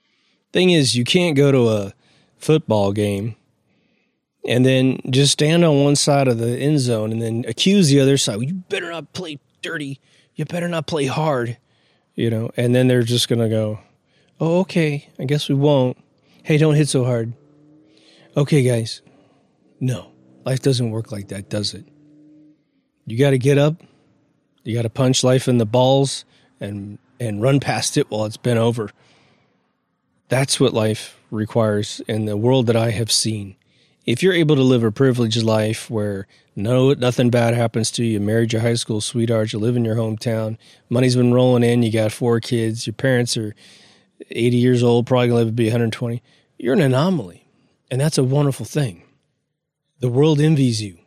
S1: Thing is, you can't go to a football game and then just stand on one side of the end zone and then accuse the other side. Well, you better not play dirty. You better not play hard, and then they're just going to go, oh, okay, I guess we won't. Hey, don't hit so hard. Okay, guys. No, life doesn't work like that, does it? You got to get up. You got to punch life in the balls and run past it while it's been over. That's what life requires in the world that I have seen. If you're able to live a privileged life where nothing bad happens to you, you married your high school sweetheart, you live in your hometown, money's been rolling in, you got 4 kids, your parents are 80 years old, probably going to live to be 120, you're an anomaly. And that's a wonderful thing. The world envies you.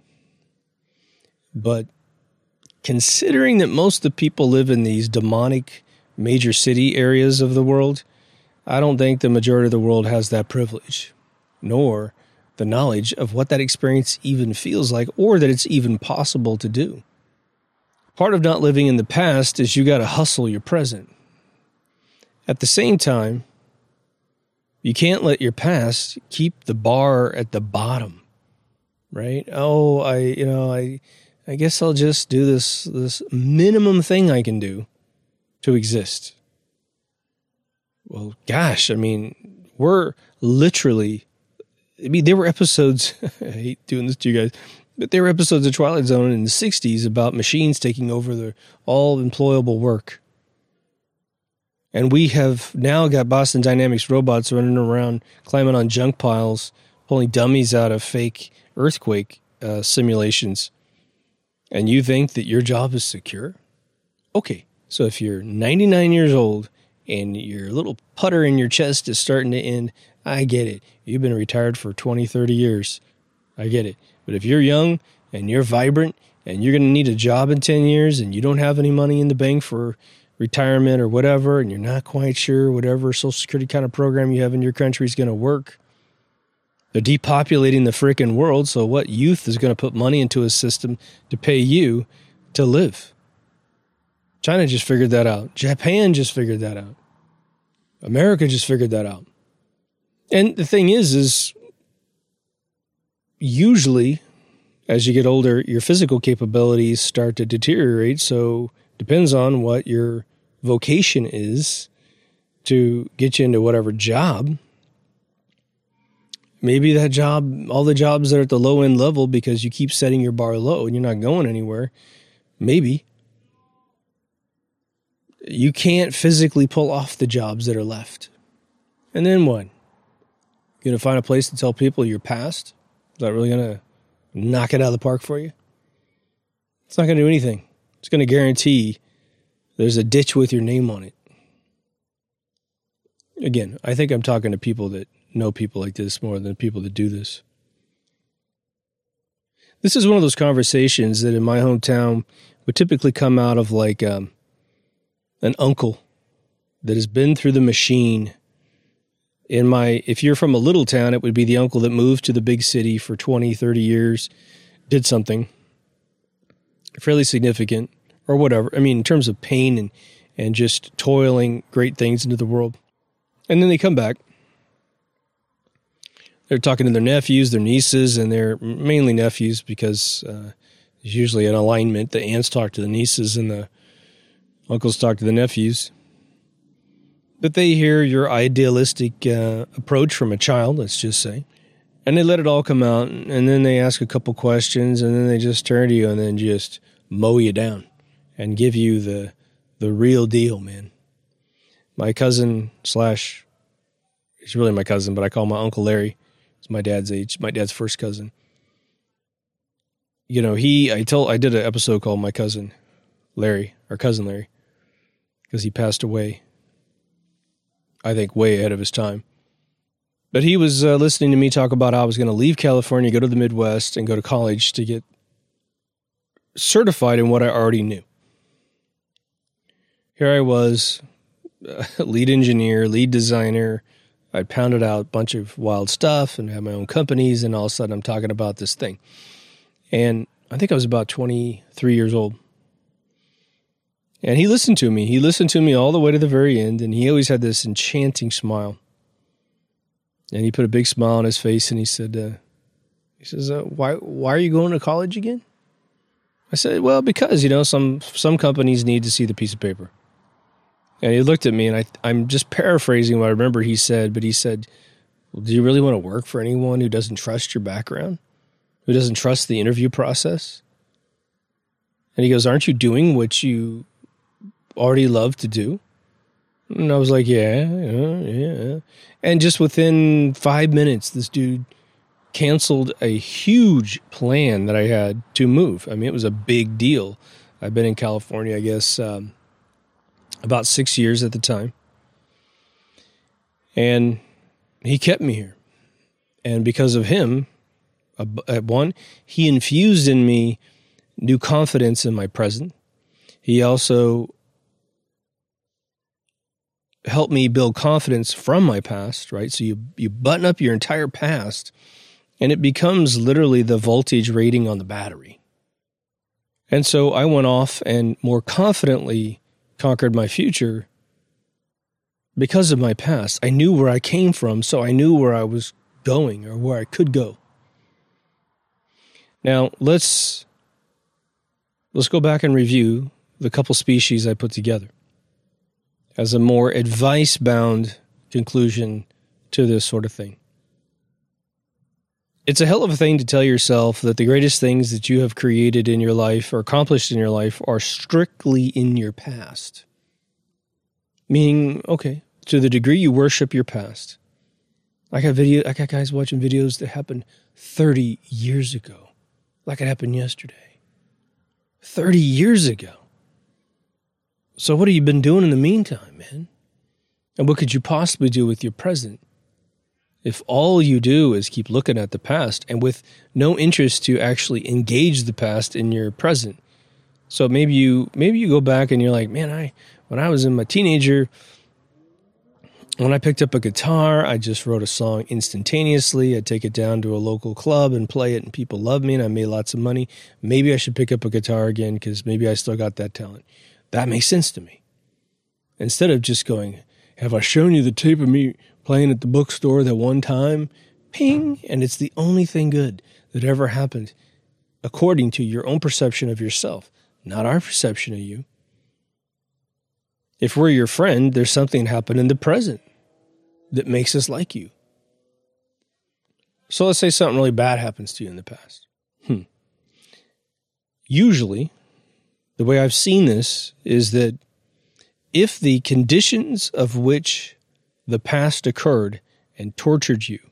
S1: But considering that most of the people live in these demonic major city areas of the world, I don't think the majority of the world has that privilege, nor the knowledge of what that experience even feels like, or that it's even possible to do. Part of not living in the past is you got to hustle your present. At the same time, you can't let your past keep the bar at the bottom, right? Oh, I guess I'll just do this minimum thing I can do to exist. Well, gosh, we're literally, there were episodes, I hate doing this to you guys, but there were episodes of Twilight Zone in the 60s about machines taking over all employable work. And we have now got Boston Dynamics robots running around, climbing on junk piles, pulling dummies out of fake earthquake simulations. And you think that your job is secure? Okay, so if you're 99 years old and your little putter in your chest is starting to end, I get it. You've been retired for 20, 30 years. I get it. But if you're young and you're vibrant and you're going to need a job in 10 years and you don't have any money in the bank for retirement or whatever, and you're not quite sure whatever Social Security kind of program you have in your country is going to work, they're depopulating the freaking world, so what youth is going to put money into a system to pay you to live? China just figured that out. Japan just figured that out. America just figured that out. And the thing is usually as you get older, your physical capabilities start to deteriorate. So depends on what your vocation is to get you into whatever job. Maybe that job, all the jobs that are at the low end level because you keep setting your bar low and you're not going anywhere. Maybe you can't physically pull off the jobs that are left. And then what? You're going to find a place to tell people you're past? Is that really going to knock it out of the park for you? It's not going to do anything. It's going to guarantee there's a ditch with your name on it. Again, I think I'm talking to people that know people like this more than people that do this. This is one of those conversations that in my hometown would typically come out of like an uncle that has been through the machine. If you're from a little town, it would be the uncle that moved to the big city for 20, 30 years, did something fairly significant or whatever. I mean, in terms of pain and just toiling great things into the world. And then they come back. They're talking to their nephews, their nieces, and they're mainly nephews because there's usually an alignment. The aunts talk to the nieces and the uncles talk to the nephews. But they hear your idealistic approach from a child, let's just say, and they let it all come out, and then they ask a couple questions, and then they just turn to you and then just mow you down and give you the real deal, man. My cousin / he's really my cousin, but I call him my Uncle Larry. He's my dad's age, my dad's first cousin. You know, I did an episode called My Cousin Larry, or Cousin Larry, because he passed away, I think, way ahead of his time. But he was listening to me talk about how I was going to leave California, go to the Midwest, and go to college to get certified in what I already knew. Here I was, lead engineer, lead designer. I pounded out a bunch of wild stuff and had my own companies, and all of a sudden I'm talking about this thing. And I think I was about 23 years old. And he listened to me. He listened to me all the way to the very end, and he always had this enchanting smile. And he put a big smile on his face and he said, why are you going to college again? I said, well, because, some companies need to see the piece of paper. And he looked at me, and I'm just paraphrasing what I remember he said, but he said, well, do you really want to work for anyone who doesn't trust your background, who doesn't trust the interview process? And he goes, aren't you doing what you already love to do? And I was like, yeah. And just within 5 minutes, this dude canceled a huge plan that I had to move. I mean, it was a big deal. I've been in California, I guess, about 6 years at the time. And he kept me here. And because of him, he infused in me new confidence in my present. He also helped me build confidence from my past, right? So you button up your entire past, and it becomes literally the voltage rating on the battery. And so I went off and more confidently conquered my future because of my past. I knew where I came from, so I knew where I was going or where I could go. Now, let's go back and review the couple species I put together as a more advice-bound conclusion to this sort of thing. It's a hell of a thing to tell yourself that the greatest things that you have created in your life or accomplished in your life are strictly in your past. Meaning, okay, to the degree you worship your past. I got guys watching videos that happened 30 years ago, like it happened yesterday. 30 years ago. So what have you been doing in the meantime, man? And what could you possibly do with your present if all you do is keep looking at the past and with no interest to actually engage the past in your present? So maybe you go back and you're like, man, when I was in my teenager, when I picked up a guitar, I just wrote a song instantaneously. I'd take it down to a local club and play it, and people loved me, and I made lots of money. Maybe I should pick up a guitar again because maybe I still got that talent. That makes sense to me. Instead of just going, have I shown you the tape of me playing at the bookstore that one time? Ping! And it's the only thing good that ever happened according to your own perception of yourself, not our perception of you. If we're your friend, there's something happened in the present that makes us like you. So let's say something really bad happens to you in the past. Usually, the way I've seen this is that if the conditions of which the past occurred and tortured you,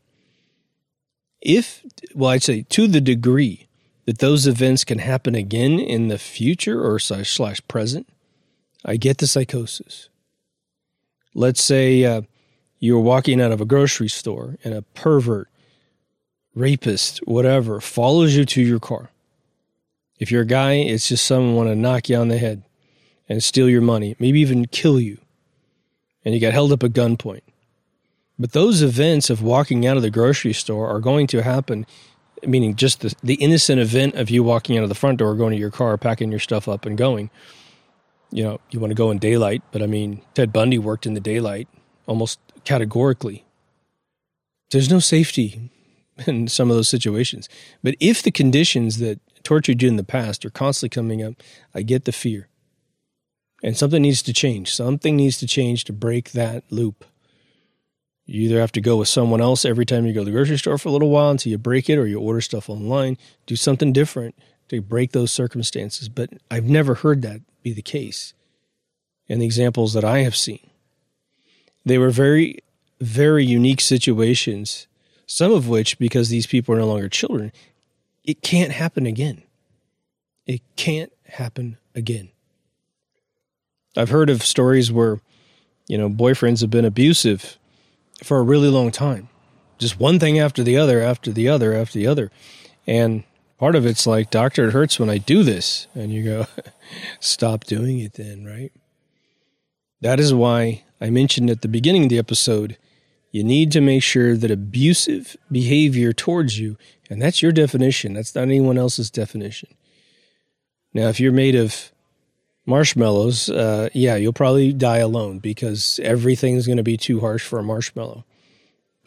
S1: I'd say to the degree that those events can happen again in the future or / present, I get the psychosis. Let's say you're walking out of a grocery store and a pervert, rapist, whatever, follows you to your car. If you're a guy, it's just someone want to knock you on the head and steal your money, maybe even kill you. And you got held up at gunpoint. But those events of walking out of the grocery store are going to happen, meaning just the innocent event of you walking out of the front door, going to your car, packing your stuff up and going. You want to go in daylight, but I mean, Ted Bundy worked in the daylight almost categorically. There's no safety in some of those situations. But if the conditions that tortured you in the past are constantly coming up, I get the fear. And something needs to change. Something needs to change to break that loop. You either have to go with someone else every time you go to the grocery store for a little while until you break it, or you order stuff online, do something different to break those circumstances. But I've never heard that be the case in the examples that I have seen. They were very, very unique situations, some of which, because these people are no longer children, it can't happen again. It can't happen again. I've heard of stories where, boyfriends have been abusive for a really long time. Just one thing after the other, after the other, after the other. And part of it's like, doctor, it hurts when I do this. And you go, stop doing it then, right? That is why I mentioned at the beginning of the episode, you need to make sure that abusive behavior towards you, and that's your definition, that's not anyone else's definition. Now, if you're made of marshmallows, you'll probably die alone because everything's going to be too harsh for a marshmallow.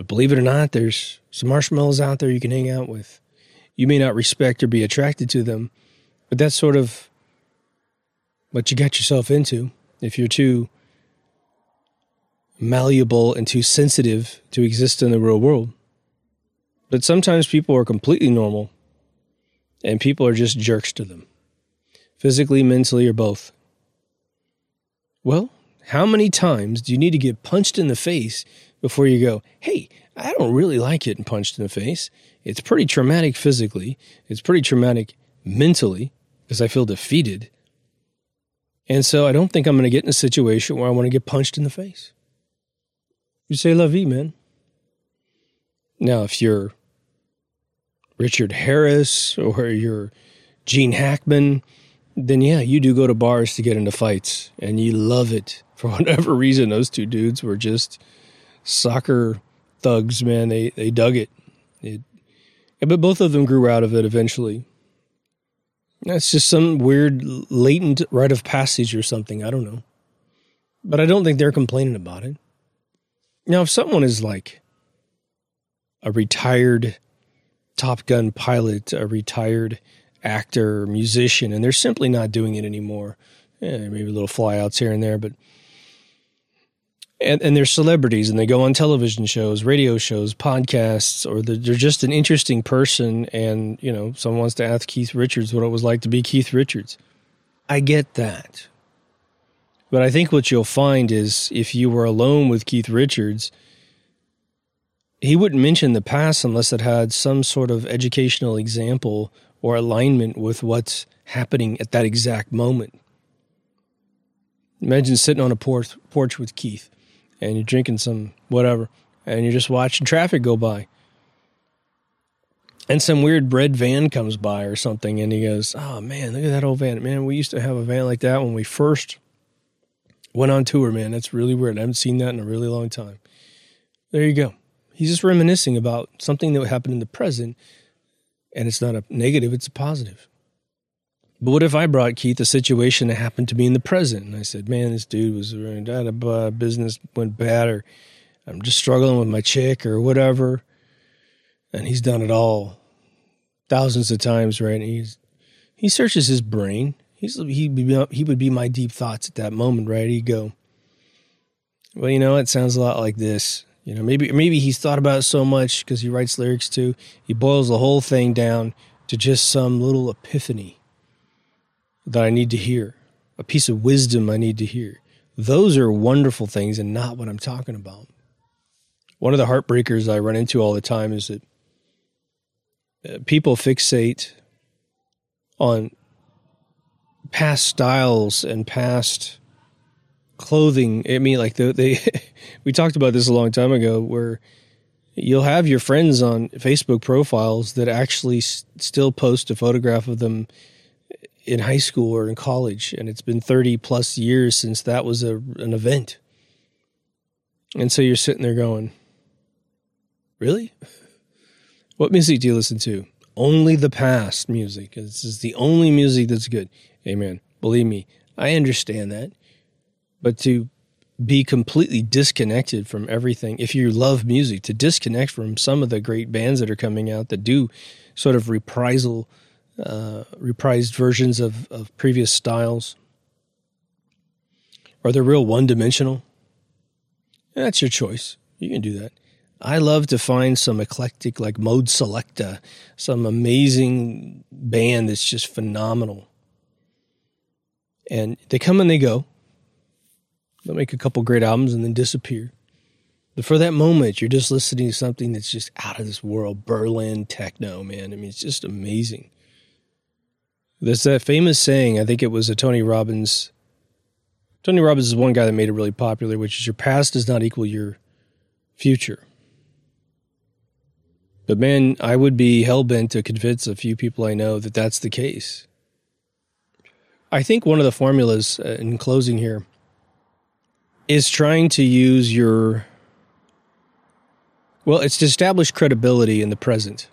S1: But believe it or not, there's some marshmallows out there you can hang out with. You may not respect or be attracted to them, but that's sort of what you got yourself into if you're too malleable and too sensitive to exist in the real world. But sometimes people are completely normal and people are just jerks to them, physically, mentally, or both. Well, how many times do you need to get punched in the face before you go, hey, I don't really like getting punched in the face. It's pretty traumatic physically. It's pretty traumatic mentally because I feel defeated. And so I don't think I'm going to get in a situation where I want to get punched in the face. You say la vie, man. Now, if you're Richard Harris or you're Gene Hackman, then yeah, you do go to bars to get into fights and you love it. For whatever reason, those two dudes were just soccer thugs, man. They dug it. But both of them grew out of it eventually. That's just some weird latent rite of passage or something. I don't know. But I don't think they're complaining about it. Now, if someone is like a retired Top Gun pilot, a retired actor, musician, and they're simply not doing it anymore, maybe little flyouts here and there, but and they're celebrities and they go on television shows, radio shows, podcasts, or they're just an interesting person. And, you know, someone wants to ask Keith Richards what it was like to be Keith Richards. I get that. But I think what you'll find is if you were alone with Keith Richards, he wouldn't mention the past unless it had some sort of educational example or alignment with what's happening at that exact moment. Imagine sitting on a porch with Keith. And you're drinking some whatever, and you're just watching traffic go by. And some weird red van comes by or something, and he goes, oh, man, look at that old van. Man, we used to have a van like that when we first went on tour, man. That's really weird. I haven't seen that in a really long time. There you go. He's just reminiscing about something that happened in the present, and it's not a negative, it's a positive. But what if I brought Keith a situation that happened to me in the present? And I said, man, this dude was business went bad, or I'm just struggling with my chick or whatever. And he's done it all thousands of times, right? And he searches his brain. He would be my deep thoughts at that moment, right? He'd go, well, you know, it sounds a lot like this. You know, maybe he's thought about it so much because he writes lyrics too. He boils the whole thing down to just some little epiphany that I need to hear, a piece of wisdom I need to hear. Those are wonderful things and not what I'm talking about. One of the heartbreakers I run into all the time is that people fixate on past styles and past clothing. I mean, like we talked about this a long time ago, where you'll have your friends on Facebook profiles that actually still post a photograph of them in high school or in college, and it's been 30 plus years since that was an event. And so you're sitting there going, really? What music do you listen to? Only the past music. This is the only music that's good. Amen. Believe me, I understand that. But to be completely disconnected from everything, if you love music, to disconnect from some of the great bands that are coming out that do sort of reprised versions of previous styles, or they're real one-dimensional, that's your choice. You can do that. I love to find some eclectic, like Mode Selecta, some amazing band that's just phenomenal. And they come and they go. They'll make a couple great albums and then disappear. But for that moment, you're just listening to something that's just out of this world. Berlin techno, man. I mean, it's just amazing. There's that famous saying, I think it was a Tony Robbins. Tony Robbins is one guy that made it really popular, which is your past does not equal your future. But man, I would be hell-bent to convince a few people I know that that's the case. I think one of the formulas in closing here is trying to use it's to establish credibility in the present.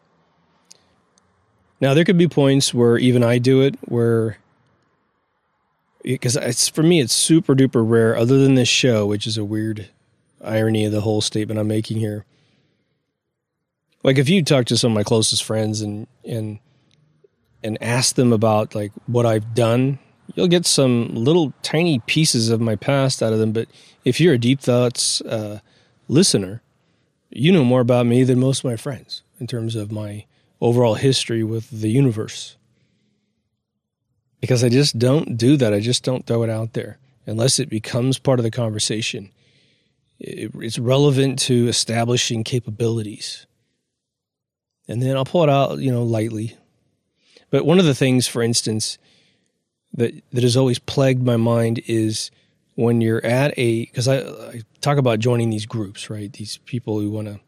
S1: Now, there could be points where even I do it, because for me, it's super duper rare, other than this show, which is a weird irony of the whole statement I'm making here. Like if you talk to some of my closest friends and ask them about like what I've done, you'll get some little tiny pieces of my past out of them. But if you're a Deep Thoughts listener, you know more about me than most of my friends in terms of my overall history with the universe. Because I just don't do that. I just don't throw it out there unless it becomes part of the conversation. It's relevant to establishing capabilities. And then I'll pull it out, lightly. But one of the things, for instance, that has always plagued my mind is when you're at because I talk about joining these groups, right? These people who want to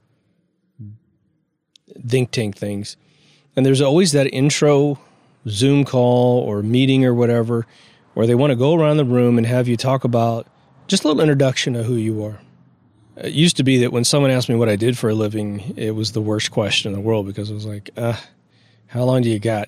S1: think tank things. And there's always that intro Zoom call or meeting or whatever where they want to go around the room and have you talk about just a little introduction of who you are. It used to be that when someone asked me what I did for a living, it was the worst question in the world because it was like, how long do you got,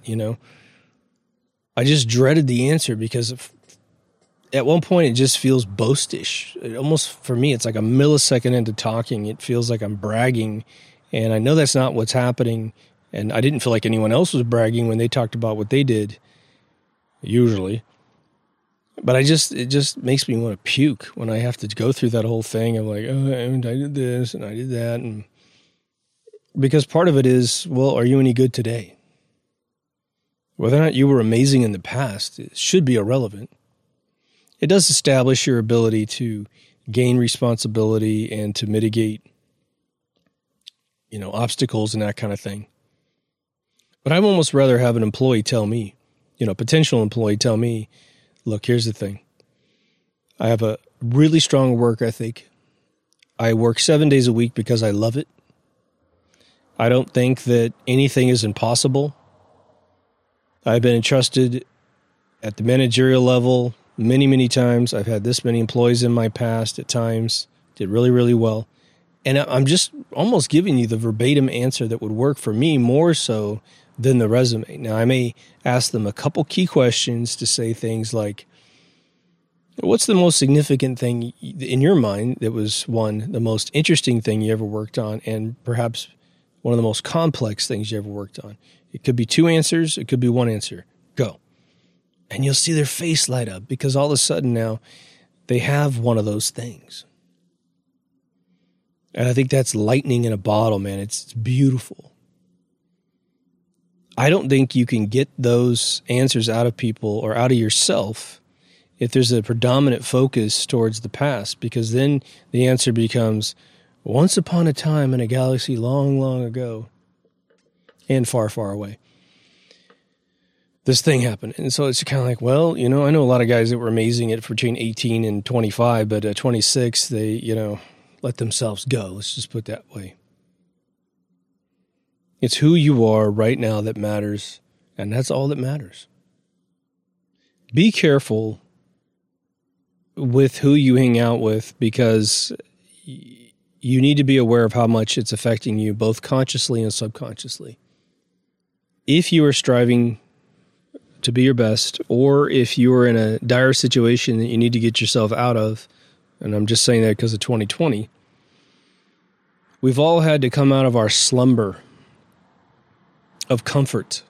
S1: I just dreaded the answer because at one point it just feels boastish. For me, it's like a millisecond into talking. It feels like I'm bragging, and I know that's not what's happening, and I didn't feel like anyone else was bragging when they talked about what they did, usually. But it just makes me want to puke when I have to go through that whole thing of like, and I did this and I did that. And because part of it is, well, are you any good today? Whether or not you were amazing in the past, it should be irrelevant. It does establish your ability to gain responsibility and to mitigate, obstacles and that kind of thing. But I'd almost rather have an employee tell me, potential employee tell me, look, here's the thing. I have a really strong work ethic. I work 7 days a week because I love it. I don't think that anything is impossible. I've been entrusted at the managerial level many, many times. I've had this many employees in my past at times, did really, really well. And I'm just almost giving you the verbatim answer that would work for me more so than the resume. Now, I may ask them a couple key questions to say things like, what's the most significant thing in your mind that was, the most interesting thing you ever worked on, and perhaps one of the most complex things you ever worked on? It could be 2 answers. It could be 1 answer. Go. And you'll see their face light up because all of a sudden now they have one of those things. And I think that's lightning in a bottle, man. It's beautiful. I don't think you can get those answers out of people or out of yourself if there's a predominant focus towards the past, because then the answer becomes, once upon a time in a galaxy long, long ago and far, far away, this thing happened. And so it's kind of like, well, I know a lot of guys that were amazing at between 18 and 25, but at 26, they, let themselves go. Let's just put it that way. It's who you are right now that matters, and that's all that matters. Be careful with who you hang out with because you need to be aware of how much it's affecting you, both consciously and subconsciously. If you are striving to be your best, or if you are in a dire situation that you need to get yourself out of, and I'm just saying that because of 2020, we've all had to come out of our slumber of comfort.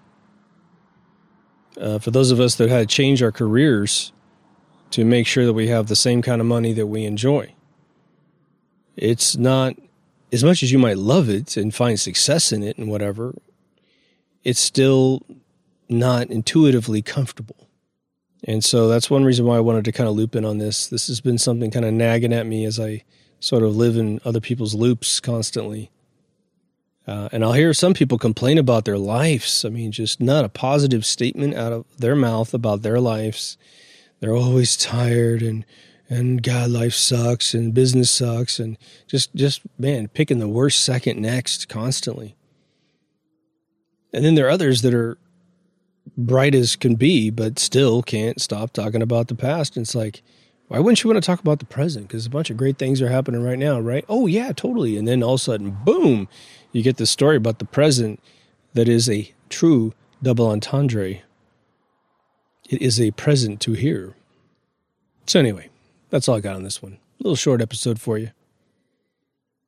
S1: For those of us that had to change our careers to make sure that we have the same kind of money that we enjoy. It's not, as much as you might love it and find success in it and whatever, it's still not intuitively comfortable. And so that's one reason why I wanted to kind of loop in on this. This has been something kind of nagging at me as I sort of live in other people's loops constantly. And I'll hear some people complain about their lives. I mean, just not a positive statement out of their mouth about their lives. They're always tired and God, life sucks and business sucks and just man, picking the worst second next constantly. And then there are others that are bright as can be, but still can't stop talking about the past. And it's like, why wouldn't you want to talk about the present? Because a bunch of great things are happening right now, right? Oh, yeah, totally. And then all of a sudden, boom, you get this story about the present that is a true double entendre. It is a present to hear. So anyway, that's all I got on this one. A little short episode for you.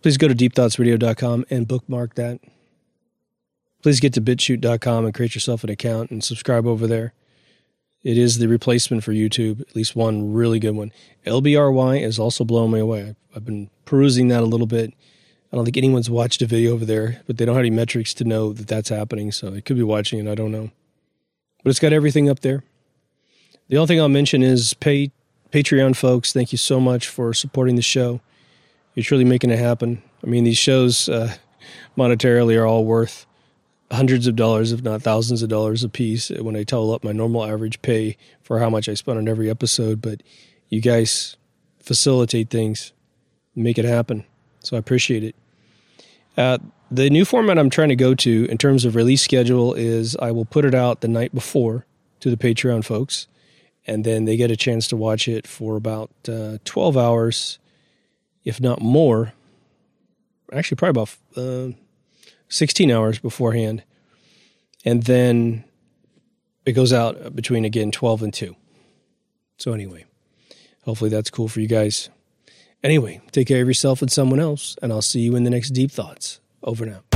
S1: Please go to deepthoughtsradio.com and bookmark that. Please get to bitchute.com and create yourself an account and subscribe over there. It is the replacement for YouTube, at least one really good one. LBRY is also blowing me away. I've been perusing that a little bit. I don't think anyone's watched a video over there, but they don't have any metrics to know that that's happening, so they could be watching it, I don't know. But it's got everything up there. The only thing I'll mention is Patreon folks, thank you so much for supporting the show. You're truly making it happen. I mean, these shows monetarily are all worth hundreds of dollars, if not thousands of dollars a piece when I total up my normal average pay for how much I spend on every episode. But you guys facilitate things, make it happen. So I appreciate it. The new format I'm trying to go to in terms of release schedule is I will put it out the night before to the Patreon folks, and then they get a chance to watch it for about 12 hours, if not more. Actually, probably about 16 hours beforehand. And then it goes out between, again, 12 and 2. So anyway, hopefully that's cool for you guys. Anyway, take care of yourself and someone else, and I'll see you in the next Deep Thoughts. Over now.